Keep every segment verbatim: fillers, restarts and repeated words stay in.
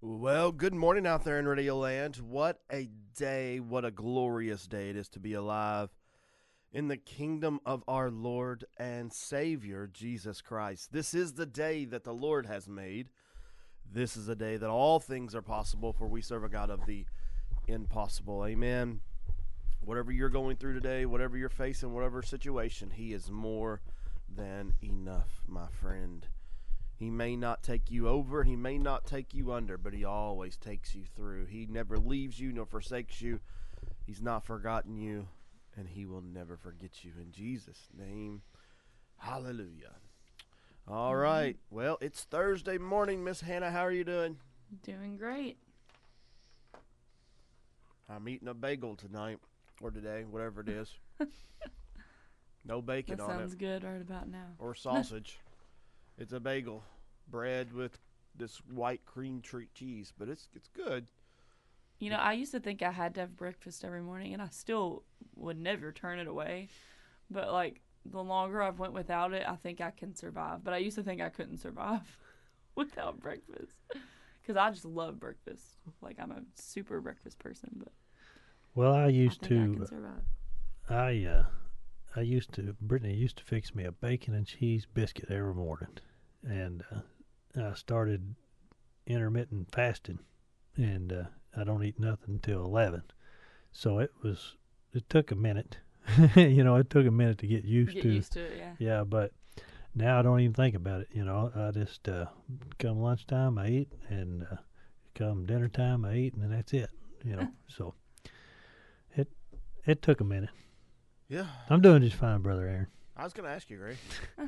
Well, good morning out there in Radio Land. What a day, what a glorious day it is to be alive in the kingdom of our Lord and Savior, Jesus Christ. This is the day that the Lord has made. This is a day that all things are possible, for we serve a God of the impossible. Amen. Whatever you're going through today, whatever you're facing, whatever situation, He is more than enough, my friend. He may not take you over, he may not take you under, but he always takes you through. He never leaves you nor forsakes you. He's not forgotten you, and he will never forget you. In Jesus' name, hallelujah. All right. Well, it's Thursday morning, Miss Hannah. How are you doing? Doing great. I'm eating a bagel tonight, or today, whatever it is. No bacon That on it. sounds good right about now. Or sausage. It's a bagel, bread with this white cream tre- cheese, but it's it's good. You know, I used to think I had to have breakfast every morning, and I still would never turn it away. But, like, the longer I've went without it, I think I can survive. But I used to think I couldn't survive without breakfast. Because I just love breakfast. Like, I'm a super breakfast person, but Well, I I used think I to. can survive. I uh, I used to. Brittany used to fix me a bacon and cheese biscuit every morning, and uh, I started intermittent fasting, and uh, I don't eat nothing until eleven. So it was. It took a minute. you know, it took a minute to get used Get to. used to it, yeah. Yeah, but now I don't even think about it. You know, I just uh, come lunchtime I eat, and uh, come dinner time I eat, and then that's it. You know, so it it took a minute. Yeah. I'm doing just fine, brother Aaron. I was going to ask you, Gray.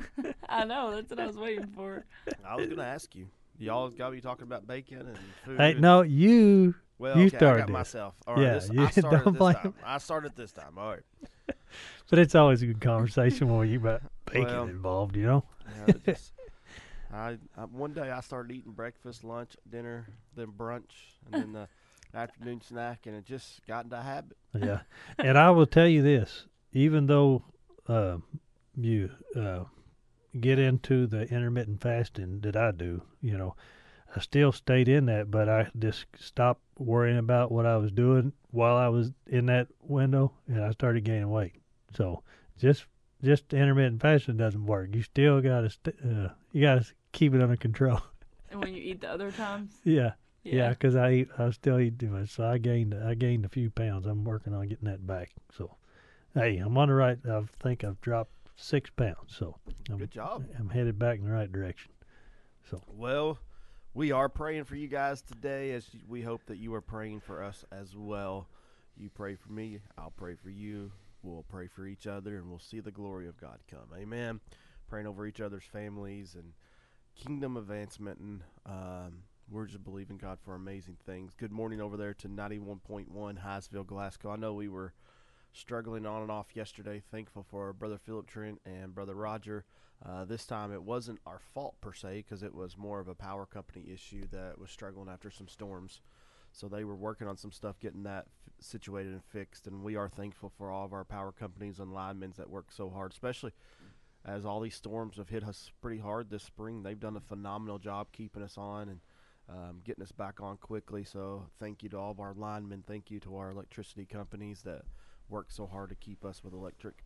I know. That's what I was waiting for. I was going to ask you. Y'all got me talking about bacon and food. Hey, and, no, you. well, you okay, I started got this. myself. All right, Yeah, this, you I started don't this blame- time. I started this time. All right. But it's always a good conversation when you got bacon Well, involved, you know. Yeah, it just, I, I one day I started eating breakfast, lunch, dinner, then brunch, and then the afternoon snack, and it just got into habit. Yeah, and I will tell you this: even though uh, you uh, get into the intermittent fasting that I do, you know, I still stayed in that, but I just stopped worrying about what I was doing while I was in that window, and I started gaining weight. So just just intermittent fasting doesn't work. You still gotta st- uh, you gotta keep it under control. And when you eat the other times, yeah, yeah. yeah, because I eat, I still eat too much, so I gained I gained a few pounds. I'm working on getting that back. So hey, I'm on the right. I think I've dropped six pounds. So I'm, Good job. I'm headed back in the right direction. So Well, we are praying for you guys today, as we hope that you are praying for us as well. You pray for me, I'll pray for you. We'll pray for each other, and we'll see the glory of God come. Amen. Praying over each other's families and kingdom advancement, and um, we're just believing God for amazing things. Good morning over there to ninety-one point one Highsville, Glasgow. I know we were struggling on and off yesterday. Thankful for Brother Philip Trent and Brother Roger. Uh, this time it wasn't our fault per se, because it was more of a power company issue that was struggling after some storms. So they were working on some stuff, getting that f- situated and fixed. And we are thankful for all of our power companies and linemen that work so hard, especially as all these storms have hit us pretty hard this spring. They've done a phenomenal job keeping us on and um, getting us back on quickly. So thank you to all of our linemen. Thank you to our electricity companies that work so hard to keep us with electric.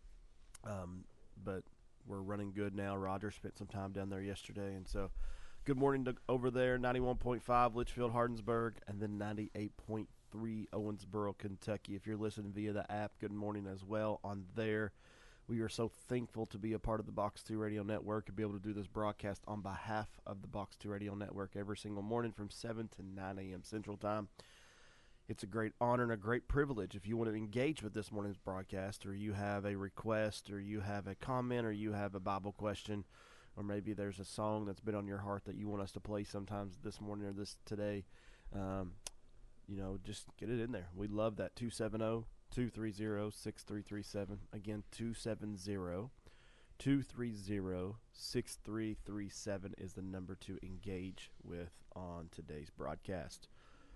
Um, but we're running good now. Roger spent some time down there yesterday, and so good morning to over there, ninety-one point five Litchfield, Hardensburg, and then ninety-eight point three Owensboro, Kentucky. If you're listening via the app, good morning as well on there. We are so thankful to be a part of the Box two Radio Network and be able to do this broadcast on behalf of the Box two Radio Network every single morning from seven to nine a.m. Central Time. It's a great honor and a great privilege. If you want to engage with this morning's broadcast, or you have a request, or you have a comment, or you have a Bible question, or maybe there's a song that's been on your heart that you want us to play sometimes this morning or this today, um, you know, just get it in there. We love that. two seven zero, two three zero, six three three seven. Again, two seven zero, two three zero, six three three seven is the number to engage with on today's broadcast.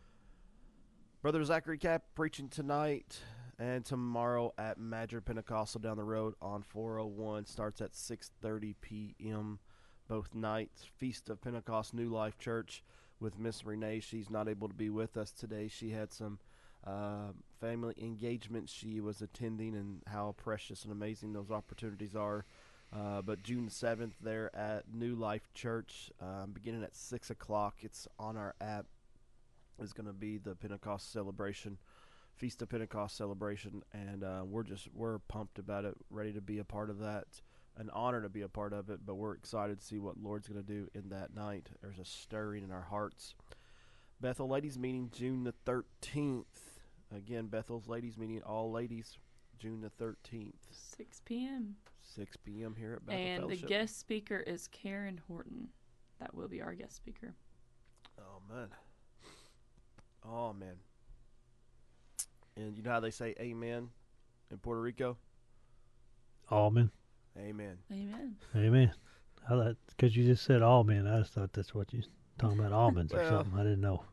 Brother Zachary Cap preaching tonight and tomorrow at Madrid Pentecostal down the road on four oh one. Starts at six thirty p.m. both nights. Feast of Pentecost New Life Church. with Miss Renee. She's not able to be with us today. She had some uh, family engagements she was attending, and how precious and amazing those opportunities are. Uh, but June seventh there at New Life Church, um, beginning at six o'clock. It's on our app. Is going to be the Pentecost celebration, Feast of Pentecost celebration, and uh, we're just we're pumped about it, ready to be a part of that. An honor to be a part of it, but we're excited to see what Lord's going to do in that night. There's a stirring in our hearts. Bethel Ladies Meeting, June the thirteenth. Again, Bethel's Ladies Meeting, all ladies, June the thirteenth. six p.m. six p.m. here at Bethel And Fellowship. the guest speaker is Karen Horton. That will be our guest speaker. Oh, man. Oh, man. And you know how they say amen in Puerto Rico? Almond. Amen. Amen. Amen. I thought, because you just said almond, I just thought that's what you talking about, almonds or Well. something. I didn't know.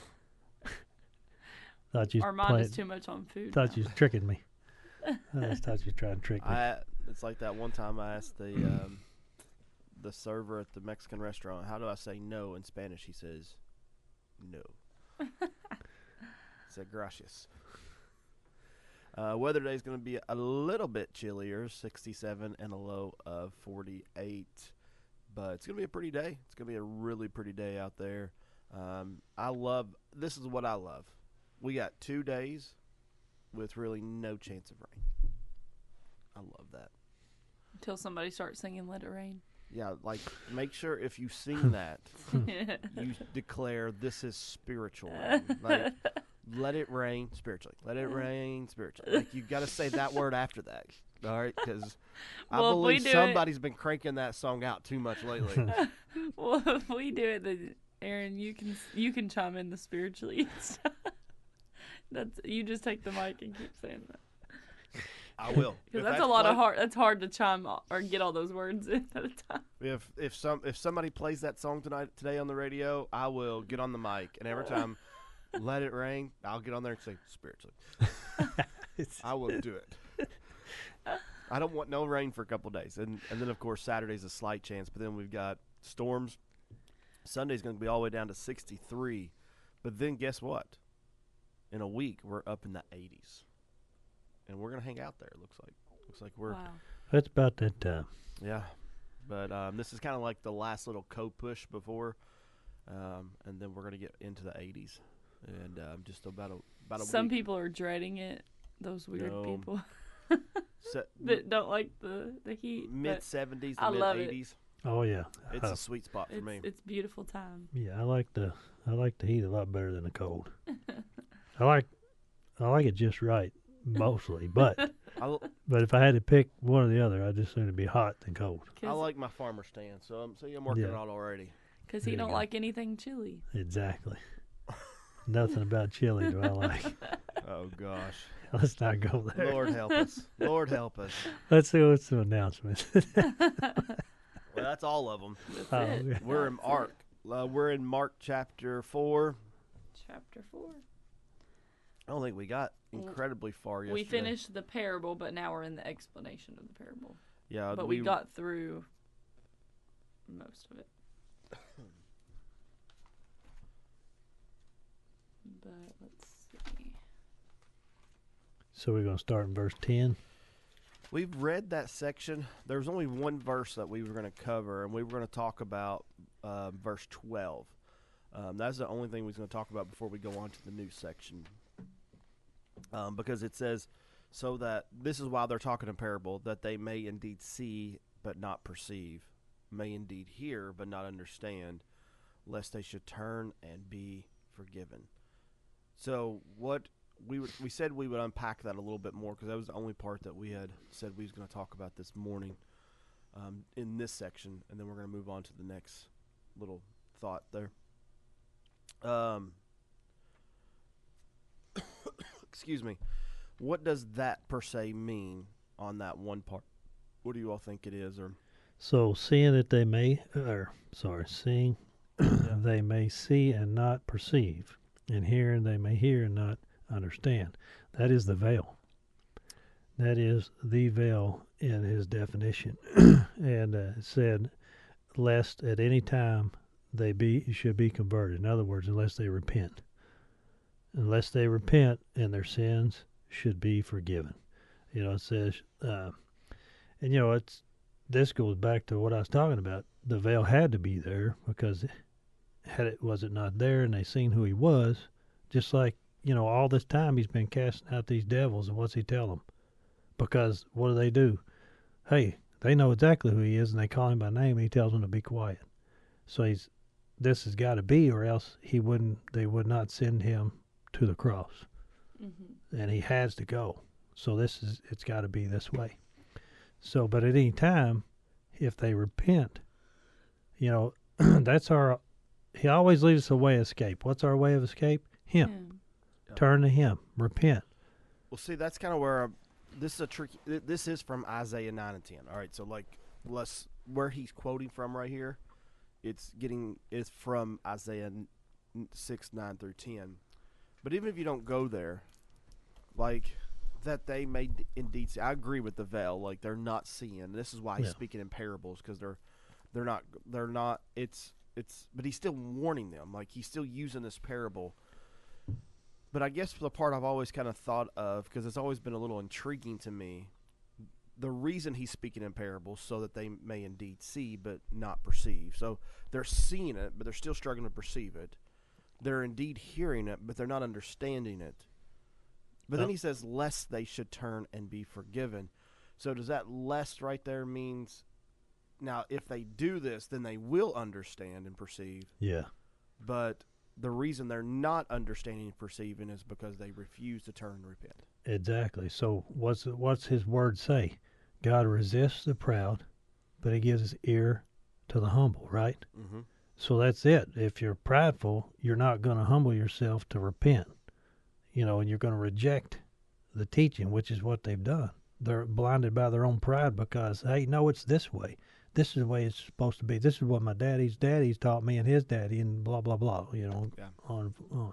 Thought you Our mind playing, is too much on food. thought now. you was tricking me. I just thought you was trying to trick me. I It's like that one time I asked the um, the server at the Mexican restaurant, how do I say no in Spanish? He says, no. I said, gracias. Uh, weather today is going to be a little bit chillier, sixty-seven and a low of forty-eight. But it's going to be a pretty day. It's going to be a really pretty day out there. Um, I love, this is what I love. We got two days with really no chance of rain. I love that. Until somebody starts singing Let It Rain. Yeah, like, make sure if you sing that, you declare this is spiritual rain. Like, let it rain spiritually. Let it rain spiritually. Like, you got to say that word after that. All right? Because I Well, if we believe do it- somebody's been cranking that song out too much lately. Well, if we do it, then Aaron, you can you can chime in the spiritually. That's you just take the mic and keep saying that. I will. Because If that's, a lot of played- hard. That's hard to chime o- or get all those words in at a time. If if some if somebody plays that song tonight today on the radio, I will get on the mic, and every time let it rain, I'll get on there and say spiritually. I will do it. I don't want no rain for a couple days, and and then of course Saturday's a slight chance, but then we've got storms. Sunday's going to be all the way down to sixty-three, but then guess what? In a week we're up in the eighties, and we're going to hang out there. It looks like looks like we're Wow. That's about that time. yeah. But um, this is kind of like the last little co-push before, um, and then we're going to get into the eighties, and um, just about a about a Some week. people are dreading it. Those weird No. people Se- that don't like the the heat. mid but seventies, I mid love it. eighties. Oh yeah. It's Uh, a sweet spot for it's, me. it's beautiful time. yeah, I like the I like the heat a lot better than the cold. I like I like it just right mostly, but I, l- but if I had to pick one or the other, I'd just sooner to be hot than cold. I like my farmer stand, so I'm see I'm working Yeah. it out already. Because There he you don't go. like anything chilly. Exactly. Nothing about chili do I like. Oh gosh, Let's not go there. Lord help us, Lord help us. Let's see what's the announcement. Well, that's all of them. That's Oh, it. yeah. We're in That's Mark. Uh, we're in Mark chapter four. it. Chapter four. I don't think we got incredibly far yesterday. We finished the parable, but now we're in the explanation of the parable. Yeah, But we, got through most of it. But let's see. So we're gonna start in verse ten. We've read that section. There was only one verse that we were going to cover, and we were going to talk about uh, verse twelve. Um, that's the only thing we was going to talk about before we go on to the new section. Um, because it says, so that this is why they're talking in parable, that they may indeed see but not perceive, may indeed hear but not understand, lest they should turn and be forgiven. So what we would, we said we would unpack that a little bit more, because that was the only part that we had said we was going to talk about this morning um, in this section, and then we're going to move on to the next little thought there. Um, excuse me. What does that per se mean on that one part? What do you all think it is? Or So seeing that they may, or sorry, seeing they may see and not perceive, and hearing they may hear and not understand. That is the veil. That is the veil in his definition. And uh, it said, lest at any time they be should be converted. In other words, unless they repent. Unless they repent, and their sins should be forgiven. You know, it says, uh, and you know, it's this goes back to what I was talking about. The veil had to be there because had it was it not there, and they seen who he was, just like you know, all this time he's been casting out these devils, and what's he tell them? Because what do they do? Hey, they know exactly who he is, and they call him by name, and he tells them to be quiet. So he's this has got to be, or else he wouldn't. They would not send him to the cross, Mm-hmm. and he has to go. So this is it's got to be this way. So, but at any time, if they repent, you know, that's our. He always leaves us a way of escape. What's our way of escape? Him. Yeah. Turn to Him. Repent. Well, see, that's kind of where I'm, this is a tricky. th- This is from Isaiah nine and ten. All right, so like, let's where he's quoting from right here. It's getting it's from Isaiah n- six nine through ten. But even if you don't go there, like that they may d- indeed see. I agree with the veil. Like they're not seeing. This is why he's Yeah. speaking in parables because they're they're not they're not. It's it's. But he's still warning them. Like he's still using this parable. But I guess the part I've always kind of thought of, because it's always been a little intriguing to me, the reason he's speaking in parables so that they may indeed see but not perceive. So they're seeing it, but they're still struggling to perceive it. They're indeed hearing it, but they're not understanding it. But then Oh. he says, lest they should turn and be forgiven. So does that lest right there means, now if they do this, then they will understand and perceive. Yeah. But the reason they're not understanding and perceiving is because they refuse to turn and repent. Exactly. So what's what's His word say? God resists the proud, but He gives His ear to the humble. Right. Mm-hmm. So that's it. If you're prideful, you're not going to humble yourself to repent. You know, and you're going to reject the teaching, which is what they've done. They're blinded by their own pride because, hey, no, it's this way. This is the way it's supposed to be. This is what my daddy's daddy's taught me and his daddy and blah, blah, blah, you know, Yeah. on on.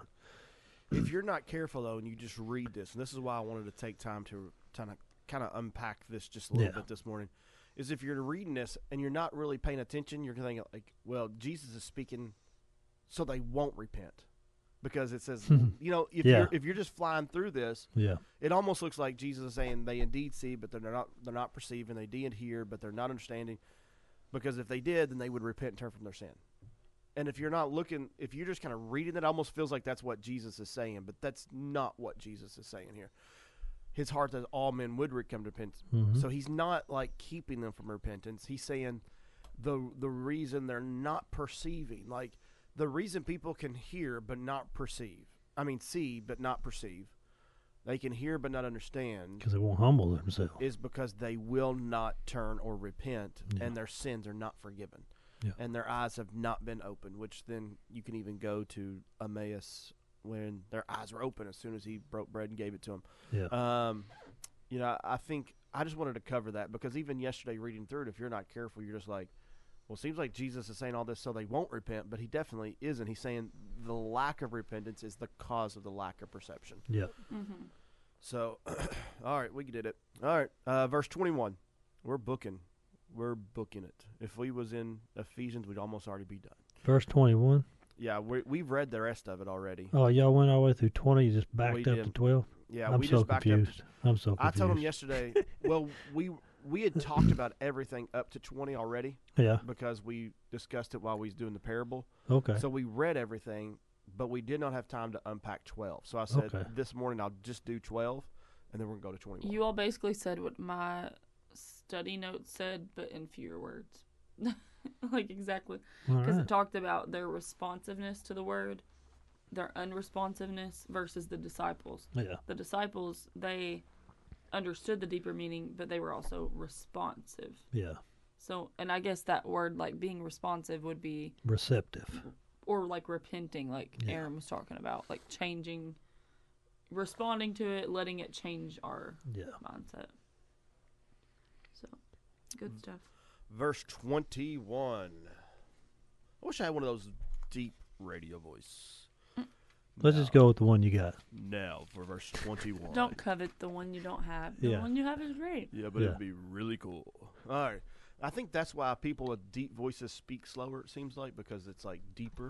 If you're not careful, though, and you just read this, and this is why I wanted to take time to kind of kind of unpack this just a little Yeah. bit this morning, is if you're reading this and you're not really paying attention, you're thinking like, well, Jesus is speaking so they won't repent. Because it says, you know, if Yeah. you're if you're just flying through this, Yeah. it almost looks like Jesus is saying they indeed see, but they're not they're not perceiving. They indeed hear, but they're not understanding. Because if they did, then they would repent and turn from their sin. And if you're not looking, if you're just kind of reading it, it almost feels like that's what Jesus is saying, but that's not what Jesus is saying here. His heart that all men would come to repentance. Mhm. So he's not like keeping them from repentance. He's saying the the reason they're not perceiving, like the reason people can hear but not perceive. I mean, see but not perceive. They can hear but not understand. Because they won't humble themselves. Is because they will not turn or repent, Yeah. and their sins are not forgiven, Yeah. and their eyes have not been opened. Which then you can even go to Emmaus when their eyes were open as soon as he broke bread and gave it to them. Yeah. Um, you know, I think I just wanted to cover that because even yesterday reading through it, if you're not careful, you're just like, well, it seems like Jesus is saying all this so they won't repent, but he definitely isn't. He's saying the lack of repentance is the cause of the lack of perception. Yeah. Mm-hmm. So, all right, we did it. All right, uh, verse twenty-one. We're booking. We're booking it. If we was in Ephesians, we'd almost already be done. Verse twenty-one. Yeah, we, we've read the rest of it already. Oh, y'all went all the way through twenty. You just backed We up did. to twelve. Yeah, I'm we so just backed confused. up. I'm so I confused. told him yesterday. Well, we we had talked about everything up to twenty already Yeah. because we discussed it while we was doing the parable. Okay. So we read everything, but we did not have time to unpack twelve. So I said Okay. this morning I'll just do twelve, and then we're gonna go to twenty-one. You all basically said what my study notes said, but in fewer words. Like exactly. All Because right. it talked about their responsiveness to the word, their unresponsiveness versus the disciples. Yeah. The disciples, they understood the deeper meaning, but they were also responsive. Yeah. So, and I guess that word, like being responsive, would be, Receptive. or like repenting, like Yeah. Aaron was talking about, like changing, responding to it, letting it change our Yeah. mindset. So, good stuff. Verse twenty-one. I wish I had one of those deep radio voice. Let's Now- just go with the one you got. now for verse twenty-one. Don't covet the one you don't have. The Yeah. one you have is great. Yeah, but Yeah. it'd be really cool. All right. I think that's why people with deep voices speak slower. It seems like because it's like deeper.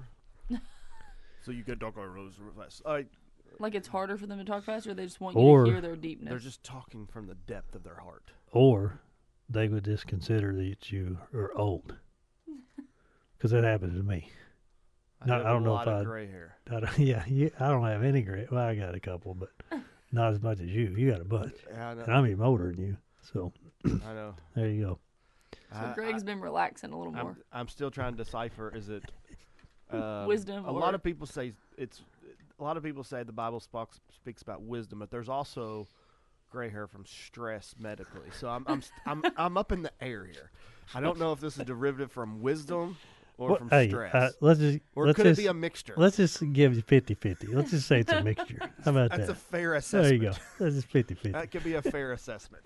So you can talk real fast. Uh, Like it's harder for them to talk faster, or they just want Or- you to hear their deepness. they're just talking from the depth of their heart. Or they would just consider that you are old. Because that happens to me. I No, have I don't a know lot if of I'd- gray hair. I don't, yeah, yeah, I don't have any gray. Well, I got a couple, but not as much as you. You got a bunch. Yeah, I know. And I'm even older than you. So I know. there you go. so I- Greg's been relaxing a little I'm, more. I'm still trying to decipher. Is it um, Wisdom A or- lot of people say it's. A lot of people say the Bible speaks speaks about wisdom, but there's also gray hair from stress medically. So I'm I'm st- I'm I'm up in the air here. I don't know if this is derivative from wisdom or Well, from hey, stress, uh, let's just or let's could just it be a mixture? let's just give you fifty-fifty. Let's just say it's a mixture. How about That's that? a fair There assessment. you go. That's just fifty-fifty. That could be a fair assessment.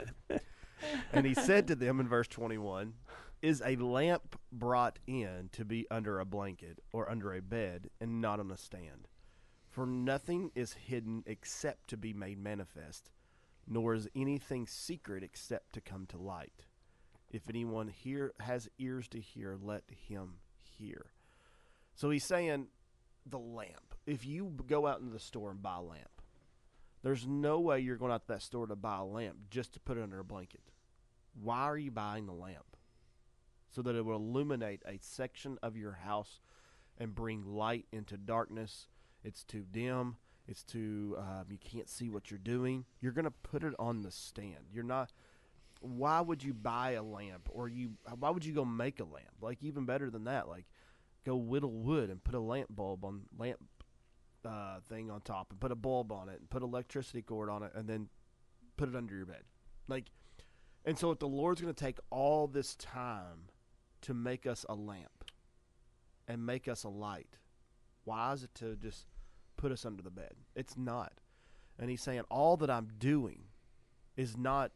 And he said to them in verse twenty-one, "Is a lamp brought in to be under a blanket or under a bed and not on a stand? For nothing is hidden except to be made manifest, nor is anything secret except to come to light. If anyone here has ears to hear, let him hear." So he's saying the lamp. If you go out into the store and buy a lamp, there's no way you're going out to that store to buy a lamp just to put it under a blanket. Why are you buying the lamp? So that it will illuminate a section of your house and bring light into darkness. It's too dim. It's too, um, you can't see what you're doing. You're going to put it on the stand. You're not, why would you buy a lamp or you, why would you go make a lamp? Like even better than that, like go whittle wood and put a lamp bulb on, lamp uh, thing on top and put a bulb on it and put electricity cord on it and then put it under your bed. Like, and so if the Lord's going to take all this time to make us a lamp and make us a light, why is it to just put us under the bed? It's not. And he's saying all that I'm doing is not,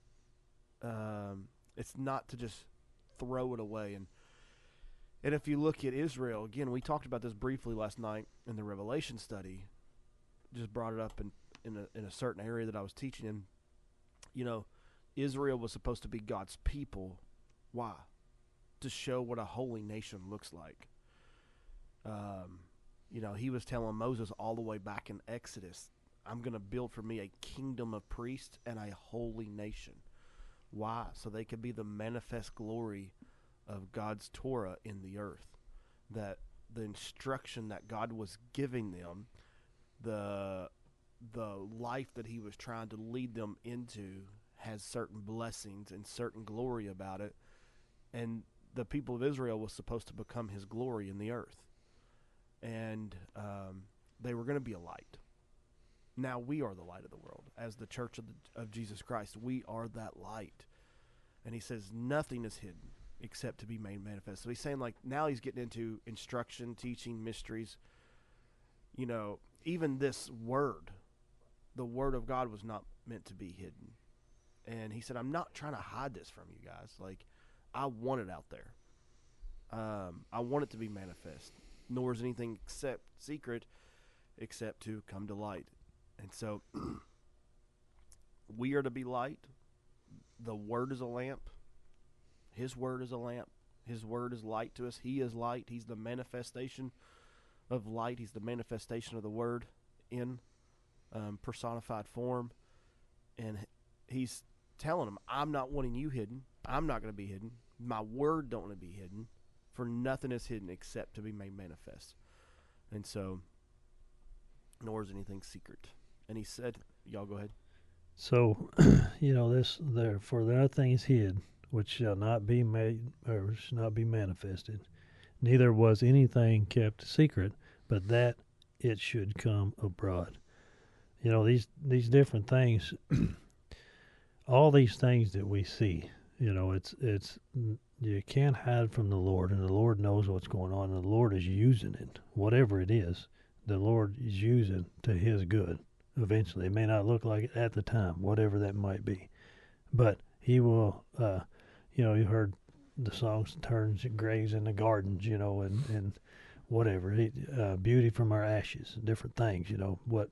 um, it's not to just throw it away. And and if you look at Israel, again, we talked about this briefly last night in the Revelation study, just brought it up in, in, a, in a certain area that I was teaching in. You know, Israel was supposed to be God's people. Why? To show what a holy nation looks like. Um, you know, he was telling Moses all the way back in Exodus, I'm going to build for me a kingdom of priests and a holy nation. Why? So they could be the manifest glory of God's Torah in the earth. That the instruction that God was giving them, the the life that he was trying to lead them into has certain blessings and certain glory about it. And the people of Israel was supposed to become his glory in the earth. And um, they were going to be a light. Now we are the light of the world. As the church of, the, of Jesus Christ, we are that light. And he says nothing is hidden except to be made manifest. So he's saying, like, now he's getting into instruction, teaching, mysteries. You know, even this word, the word of God was not meant to be hidden. And he said, I'm not trying to hide this from you guys. Like, I want it out there. Um, I want it to be manifest. Nor is anything except secret except to come to light. And so we are to be light. The word is a lamp. His word is a lamp. His word is light to us. He is light. He's the manifestation of light. He's the manifestation of the word in um, personified form. And he's telling them, I'm not wanting you hidden. I'm not going to be hidden. My word don't want to be hidden. For nothing is hidden except to be made manifest. And so, nor is anything secret. And he said, y'all go ahead. So, you know, this there for the other things hid, which shall not be made or shall not be manifested. Neither was anything kept secret, but that it should come abroad. You know, these these different things, all these things that we see, you know, it's it's you can't hide from the Lord, and the Lord knows what's going on, and the Lord is using it, whatever it is. The Lord is using to His good. Eventually, it may not look like it at the time, whatever that might be, but He will. Uh, you know, you heard the songs "Turns Graves in the Gardens," you know, and and whatever. He, uh, beauty from our ashes, different things. You know what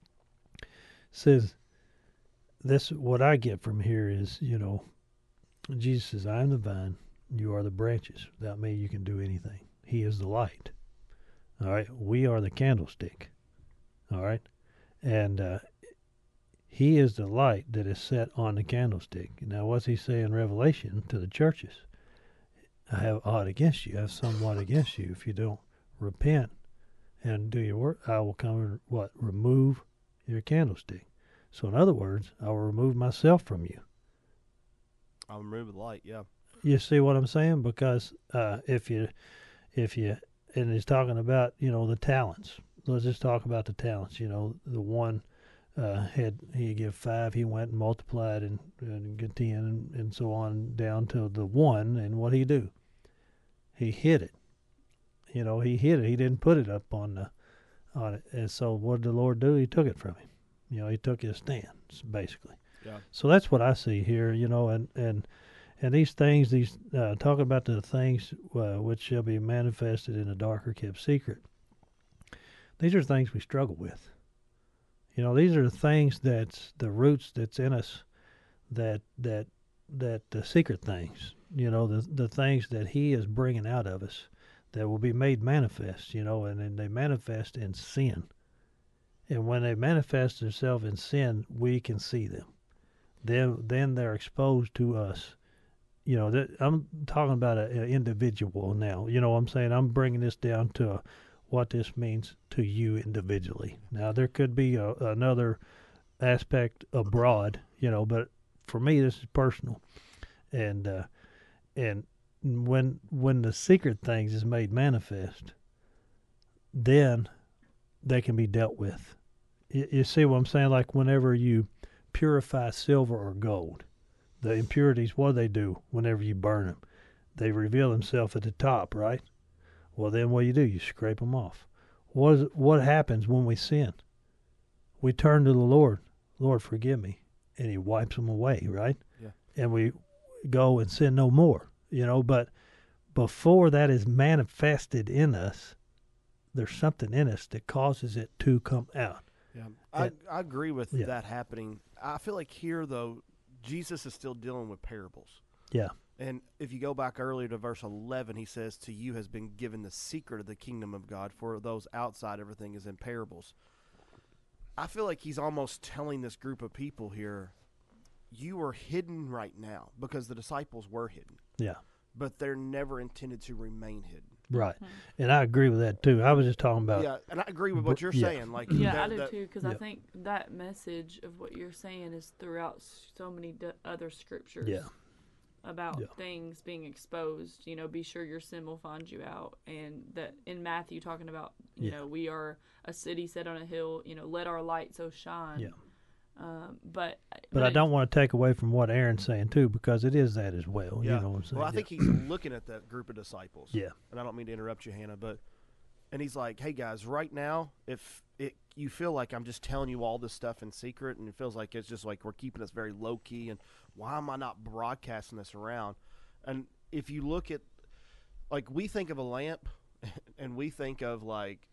says. This what I get from here is, you know, Jesus says, "I am the vine, You are the branches. Without me, you can do anything. He is the light. All right. We are the candlestick. All right. And uh, he is the light that is set on the candlestick. Now, what's he say in Revelation to the churches? I have aught against you. I have somewhat against you. If you don't repent and do your work, I will come and what? Remove your candlestick. So, in other words, I will remove myself from you. I'll remove the light. Yeah. You see what I'm saying? Because uh, if you, if you, and he's talking about, you know, the talents. Let's just talk about the talents. You know, the one uh, had he give five, he went and multiplied and, and get ten and, and so on down to the one. And what he do? He hid it. You know, he hid it. He didn't put it up on the on it. And so what did the Lord do? He took it from him. You know, he took his stand, basically. Yeah. So that's what I see here. You know, and and. And these things, these uh, talking about the things uh, which shall be manifested in a dark or kept secret. These are things we struggle with. You know, these are the things that's the roots that's in us, that that that the secret things. You know, the the things that He is bringing out of us that will be made manifest. You know, and then they manifest in sin. And when they manifest themselves in sin, we can see them. Then then they're exposed to us. You know, that I'm talking about an individual now. You know what I'm saying? I'm bringing this down to a, what this means to you individually. Now, there could be a, another aspect abroad, you know, but for me, this is personal. And uh, and when when the secret things is made manifest, then they can be dealt with. You, you see what I'm saying? Like whenever you purify silver or gold, the impurities, what do they do whenever you burn them? They reveal themselves at the top, right? Well, then what do you do? You scrape them off. What, is, what happens when we sin? We turn to the Lord. Lord, forgive me. And He wipes them away, right? Yeah. And we go and sin no more, you know. But before that is manifested in us, there's something in us that causes it to come out. Yeah. I, And- I agree with Yeah. that happening. I feel like here, though, Jesus is still dealing with parables. Yeah. And if you go back earlier to verse eleven, he says, to you has been given the secret of the kingdom of God. For those outside, everything is in parables. I feel like he's almost telling this group of people here, you are hidden right now, because the disciples were hidden. Yeah. But they're never intended to remain hidden. Right. And I agree with that, too. I was just talking about. Yeah, and I agree with what Br- you're yeah. saying. Like, Yeah, that- I do that- too, because yeah. I think that message of what you're saying is throughout so many d- other scriptures Yeah. about Yeah. things being exposed. You know, be sure your sin will find you out, and that in Matthew talking about, you Yeah. know, we are a city set on a hill. You know, let our light so shine. Yeah. Um, but But I don't want to take away from what Aaron's saying, too, because it is that as well. Yeah. You know what I'm saying? Well, I Yeah. think he's looking at that group of disciples. Yeah. And I don't mean to interrupt you, Hannah, but and he's like, "Hey guys, right now, if it you feel like I'm just telling you all this stuff in secret, and it feels like it's just like we're keeping this very low key, and why am I not broadcasting this around?" And if you look at, like, we think of a lamp, and we think of like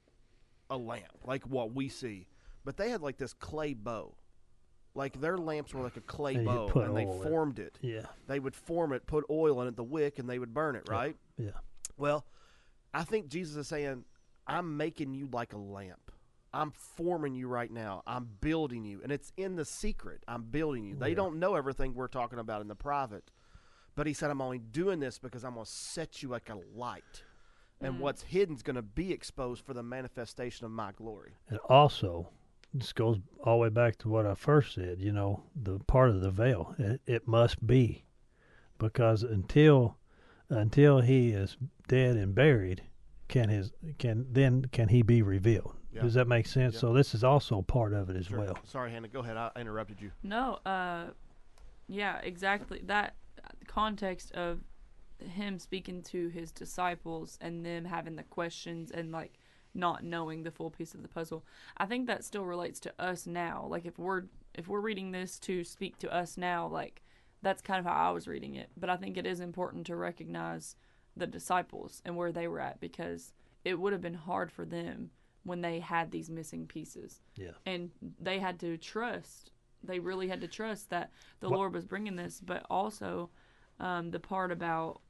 a lamp, like what we see, but they had like this clay bow. Like their lamps were like a clay And you bow, put and they oil in it. formed it. Yeah. They would form it, put oil in it, the wick, and they would burn it, right? Yeah. Well, I think Jesus is saying, I'm making you like a lamp. I'm forming you right now. I'm building you. And it's in the secret. I'm building you. They Yeah. don't know everything we're talking about in the private. But he said, I'm only doing this because I'm going to set you like a light. And Mm. what's hidden is going to be exposed for the manifestation of my glory. And also, this goes all the way back to what I first said, you know, the part of the veil. It, it must be. Because until until he is dead and buried, can his can then can he be revealed? Yeah. Does that make sense? Yeah. So this is also part of it as Sure. well. Sorry, Hannah. Go ahead. I interrupted you. No, uh, yeah, exactly. That context of him speaking to his disciples and them having the questions and like not knowing the full piece of the puzzle. I think that still relates to us now. Like if we're if we're reading this to speak to us now, like that's kind of how I was reading it. But I think it is important to recognize the disciples and where they were at, because it would have been hard for them when they had these missing pieces. Yeah. And they had to trust. They really had to trust that the What- Lord was bringing this, but also um, the part about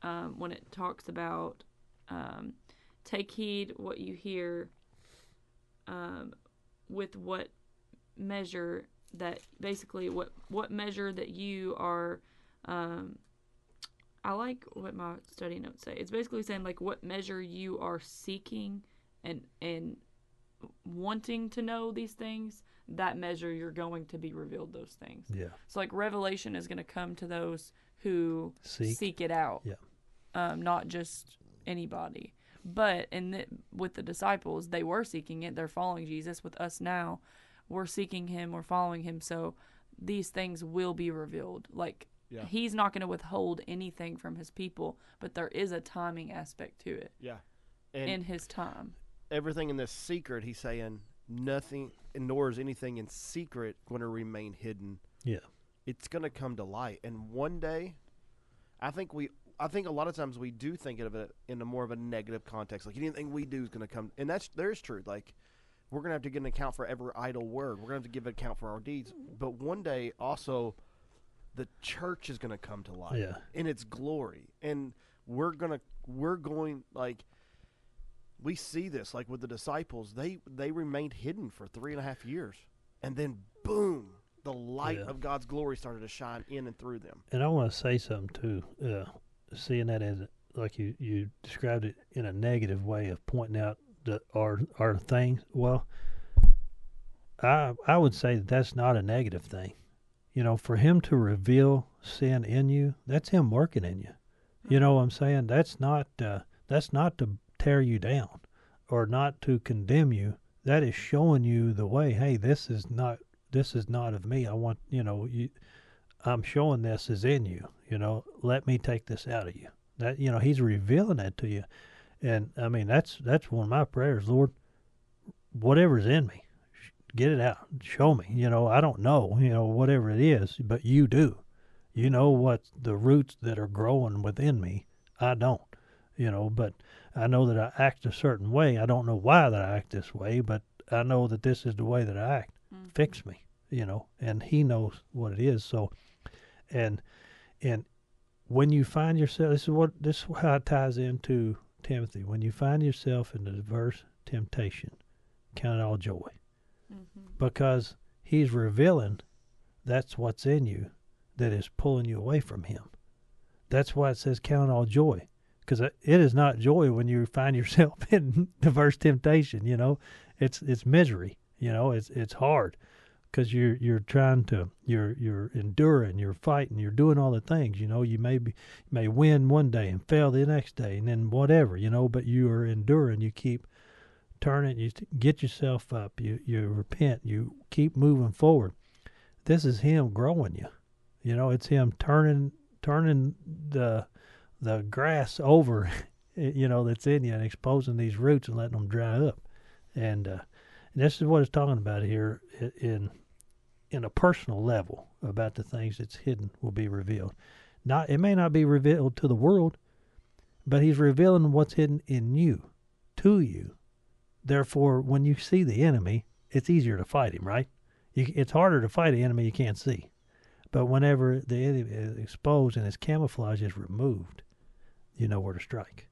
um, when it talks about um, take heed what you hear um, with what measure that basically what what measure that you are um, I like what my study notes say. It's basically saying like what measure you are seeking and and wanting to know these things, that measure you're going to be revealed those things. Yeah. So like revelation is going to come to those who Seek. seek it out. Yeah. Um, not just anybody. But in the, with the disciples, they were seeking it. They're following Jesus. With us now, we're seeking him. We're following him. So these things will be revealed. Like Yeah. he's not going to withhold anything from his people, but there is a timing aspect to it Yeah. And in his time. everything in this secret, he's saying nothing, nor is anything in secret going to remain hidden. Yeah. It's going to come to light. And one day, I think we, I think a lot of times we do think of it in a more of a negative context. Like anything we do is going to come, and that's, there's truth. Like we're going to have to give an account for every idle word. We're going to have to give an account for our deeds. But one day also, the church is going to come to light Yeah. in its glory. And we're going to, we're going like, we see this like with the disciples. They they remained hidden for three and a half years, and then boom, the light Yeah. of God's glory started to shine in and through them. And I want to say something too. Uh, seeing that as like you, you described it in a negative way of pointing out the our our things. Well, I I would say that that's not a negative thing. You know, for him to reveal sin in you, that's him working in you. You know what I'm saying? That's not uh, that's not to tear you down or not to condemn you. That is showing you the way. Hey, this is not this is not of me. I want you know you. I'm showing this is in you. You know, let me take this out of you. That you know, he's revealing that to you, and I mean that's that's one of my prayers, Lord. Whatever's in me, get it out. Show me. You know, I don't know. You know, whatever it is, but you do. You know what the roots that are growing within me. I don't. You know, but I know that I act a certain way. I don't know why that I act this way, but I know that this is the way that I act. Mm-hmm. Fix me, you know, and he knows what it is. So, and and when you find yourself, this is what this is how it ties into Timothy. When you find yourself in diverse temptation, count it all joy, Mm-hmm. because he's revealing that's what's in you that is pulling you away from him. That's why it says count it all joy. Because it is not joy when you find yourself in diverse temptation. You know, it's it's misery. You know, it's it's hard because you're you're trying to you're you're enduring, you're fighting, you're doing all the things. You know, you may be you may win one day and fail the next day, and then whatever. You know, but you are enduring. You keep turning. You get yourself up. You you repent. You keep moving forward. This is him growing you. You know, it's him turning turning the the grass over, you know, that's in you and exposing these roots and letting them dry up. And, uh, and this is what it's talking about here in in a personal level about the things that's hidden will be revealed. Not It may not be revealed to the world, but he's revealing what's hidden in you, to you. Therefore, when you see the enemy, it's easier to fight him, right? You, it's harder to fight an enemy you can't see. But whenever the enemy is exposed and his camouflage is removed, you know where to strike.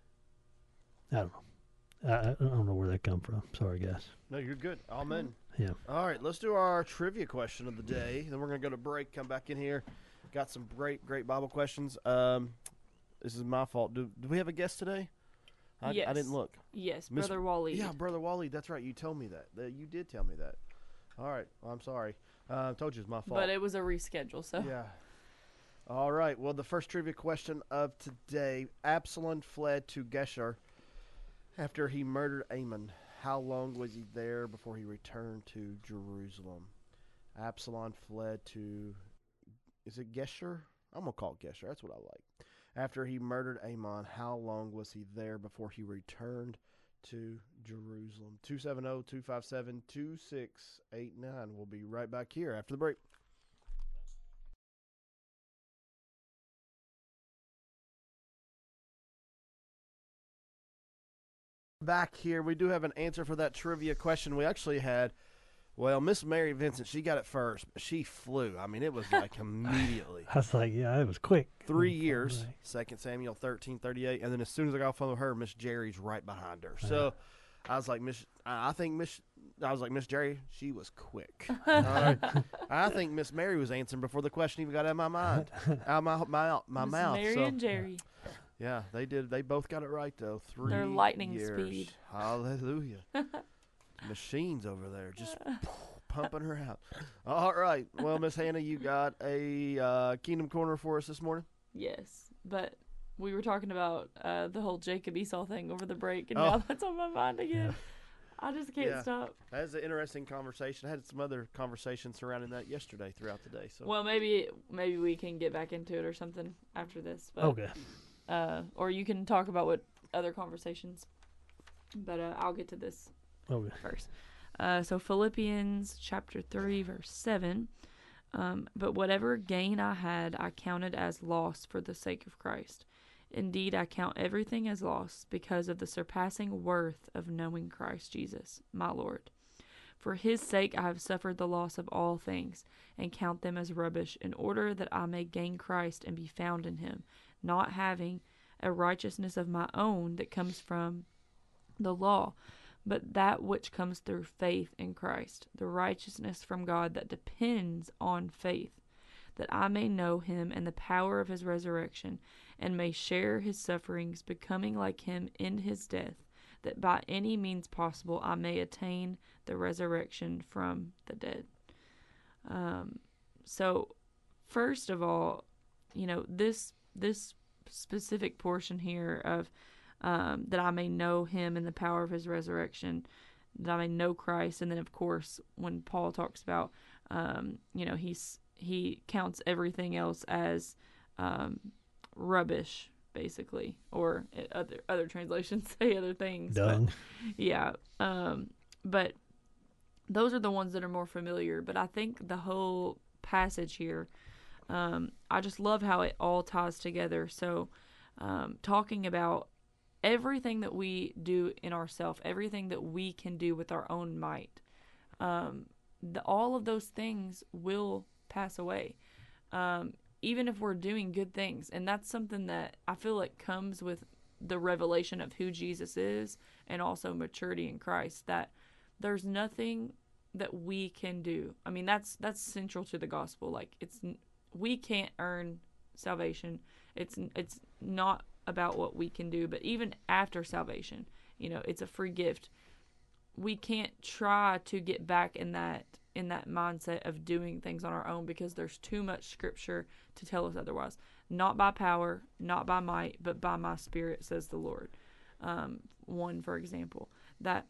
I don't know. I, I don't know where that come from. Sorry, guys. No, you're good. Amen. Yeah. All right, let's do our trivia question of the day. Then we're going to go to break, come back in here. Got some great, great Bible questions. Um, this is my fault. Do, do we have a guest today? I, Yes. I didn't look. Yes, Miss- Brother Wally. Yeah, Brother Wally. That's right. You told me that. that you did tell me that. All right. Well, I'm sorry. Uh, I told you it's my fault. But it was a reschedule, so. Yeah. All right. Well, the first trivia question of today: Absalom fled to Geshur after he murdered Amon. How long was he there before he returned to Jerusalem? Absalom fled to, is it Geshur? I'm gonna call it Geshur. That's what I like. After he murdered Amon, how long was he there before he returned to Jerusalem? two seven zero, two five seven, two six eight nine. We'll be right back here after the break. Back here, we do have an answer for that trivia question. We actually had Well, Miss Mary Vincent, she got it first, but she flew. I mean, it was like immediately. I was like, yeah, it was quick. Three Mm, years, right. Second Samuel thirteen thirty-eight, and then as soon as I got off phone with her, Miss Jerry's right behind her. So I was like, Miss, I I think Miss, I was like, Miss Jerry, she was quick. All right. I think Miss Mary was answering before the question even got out of my mind, out of my my my Miss mouth. Mary so and Jerry. yeah, they did. They both got it right though. Three They're lightning years. speed. Hallelujah. Machines over there just pumping her out. All right. Well, Miss Hannah, you got a uh, Kingdom Corner for us this morning? Yes, but we were talking about uh, the whole Jacob Esau thing over the break, and Oh. now that's on my mind again. I just can't Yeah. stop. That was an interesting conversation. I had some other conversations surrounding that yesterday throughout the day. So Well, maybe maybe we can get back into it or something after this. But, Okay. Uh, or you can talk about what other conversations. But uh, I'll get to this Okay. first. Uh, so Philippians chapter three, verse seven. Um, but whatever gain I had, I counted as loss for the sake of Christ. Indeed, I count everything as loss because of the surpassing worth of knowing Christ Jesus, my Lord. For his sake I have suffered the loss of all things, and count them as rubbish, in order that I may gain Christ and be found in him, not having a righteousness of my own that comes from the law, but that which comes through faith in Christ, the righteousness from God that depends on faith, that I may know him and the power of his resurrection, and may share his sufferings, becoming like him in his death, that by any means possible I may attain the resurrection from the dead. Um, so, first of all, you know, this this specific portion here of um, that I may know him and the power of his resurrection, that I may know Christ, and then of course when Paul talks about, um, you know, he's he counts everything else as um, rubbish, basically, or other other translations say other things. Dung. But, yeah, um, but those are the ones that are more familiar. But I think the whole passage here, um, I just love how it all ties together. So, um, talking about everything that we do in ourselves, everything that we can do with our own might, um, the, all of those things will pass away, um, even if we're doing good things. And that's something that I feel like comes with the revelation of who Jesus is, and also maturity in Christ, that there's nothing that we can do. I mean, that's that's central to the gospel. Like, it's we can't earn salvation. It's it's not about what we can do, but even after salvation, you know, it's a free gift. We can't try to get back in that in that mindset of doing things on our own, because there's too much scripture to tell us otherwise. Not by power, not by might, but by my spirit, says the Lord. Um, one, for example, that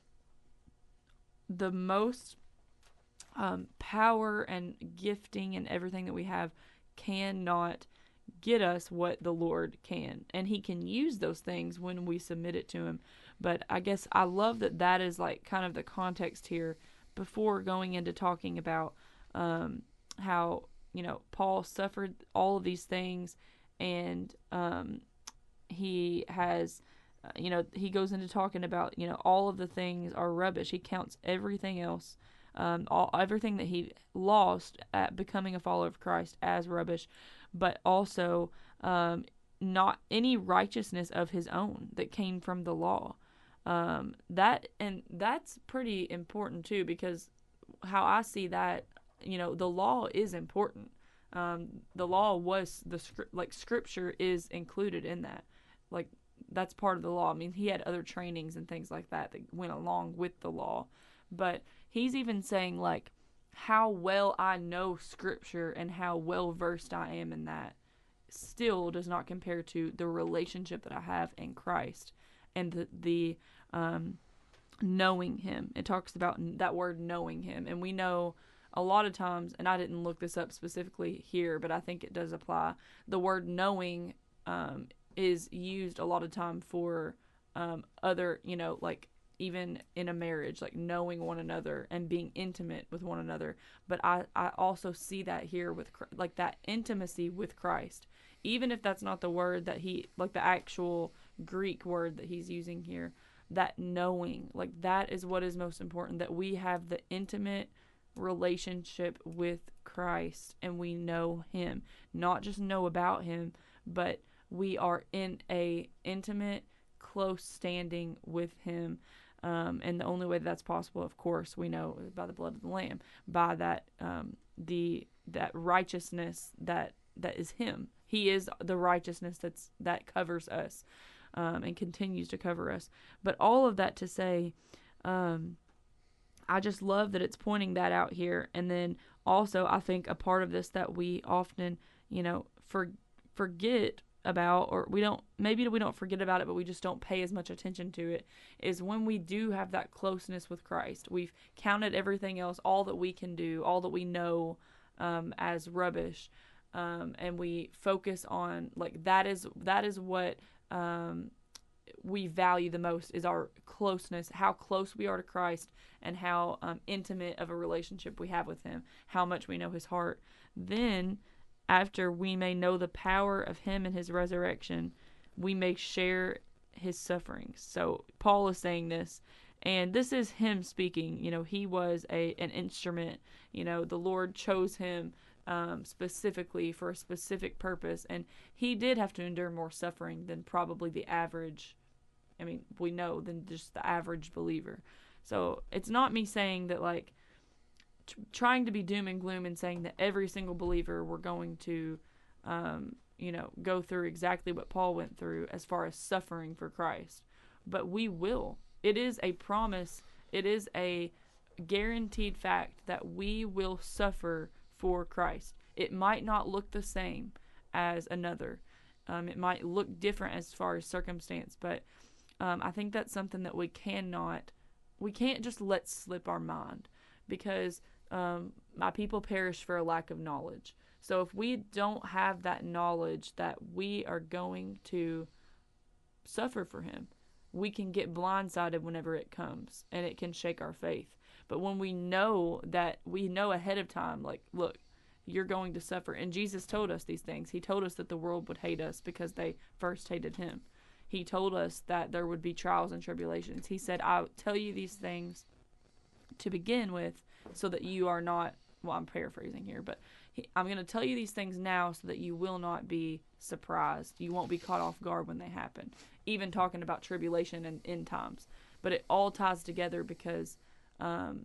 the most um, power and gifting and everything that we have cannot get us what the Lord can, and he can use those things when we submit it to him. But I guess I love that that is like kind of the context here before going into talking about um, how, you know, Paul suffered all of these things, and um, he has, uh, you know, he goes into talking about, you know, all of the things are rubbish. He counts everything else, um, all everything that he lost at becoming a follower of Christ as rubbish, but also um, not any righteousness of his own that came from the law. Um, that and that's pretty important too, because how I see that, you know, the law is important. Um, the law was the script, like scripture is included in that, like that's part of the law. I mean, he had other trainings and things like that that went along with the law, but he's even saying like how well I know scripture and how well versed I am in that still does not compare to the relationship that I have in Christ and the, the um, knowing him. It talks about that word knowing him, and we know a lot of times, and I didn't look this up specifically here, but I think it does apply. The word knowing um, is used a lot of time for um, other, you know, like even in a marriage, like knowing one another and being intimate with one another. But I, I also see that here with like that intimacy with Christ, even if that's not the word that he, like the actual Greek word that he's using here, that knowing, like that is what is most important, that we have the intimate relationship with Christ and we know him. Not just know about him, but we are in a intimate, close standing with him. Um, and the only way that's possible, of course, we know by the blood of the Lamb, by that um, the that righteousness that that is him. He is the righteousness that's that covers us um, and continues to cover us. But all of that to say, um, I just love that it's pointing that out here. And then also, I think a part of this that we often, you know, for, forget about, or we don't, maybe we don't forget about it, but we just don't pay as much attention to it, is when we do have that closeness with Christ. We've counted everything else, all that we can do, all that we know um, as rubbish. Um, and we focus on, like, that is, that is what um, we value the most, is our closeness, how close we are to Christ, and how um, intimate of a relationship we have with him, how much we know his heart. Then, after we may know the power of him and his resurrection, we may share his sufferings. So Paul is saying this, and this is him speaking. You know, he was a an instrument. You know, the Lord chose him um, specifically for a specific purpose, and he did have to endure more suffering than probably the average, I mean, we know, than just the average believer. So it's not me saying that, like, trying to be doom and gloom and saying that every single believer we're going to, um, you know, go through exactly what Paul went through as far as suffering for Christ. But we will. It is a promise. It is a guaranteed fact that we will suffer for Christ. It might not look the same as another. Um, it might look different as far as circumstance, but um, I think that's something that we cannot, we can't just let slip our mind, because Um, my people perish for a lack of knowledge. So if we don't have that knowledge that we are going to suffer for him, we can get blindsided whenever it comes, and it can shake our faith. But when we know that, we know ahead of time, like, look, you're going to suffer. And Jesus told us these things. He told us that the world would hate us because they first hated him. He told us that there would be trials and tribulations. He said, I'll tell you these things to begin with, so that you are not, well, I'm paraphrasing here, but he, I'm going to tell you these things now so that you will not be surprised. You won't be caught off guard when they happen. Even talking about tribulation and end times. But it all ties together because, um,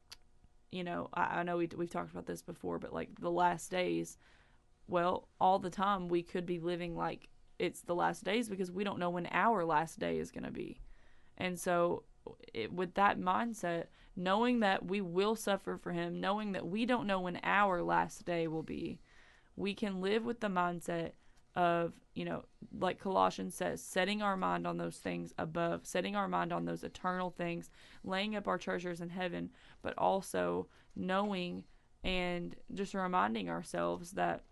you know, I, I know we, we've talked about this before, but, like, the last days, well, all the time we could be living like it's the last days because we don't know when our last day is going to be. And so it, with that mindset, knowing that we will suffer for him, knowing that we don't know when our last day will be, we can live with the mindset of, you know, like Colossians says, setting our mind on those things above, setting our mind on those eternal things, laying up our treasures in heaven, but also knowing and just reminding ourselves that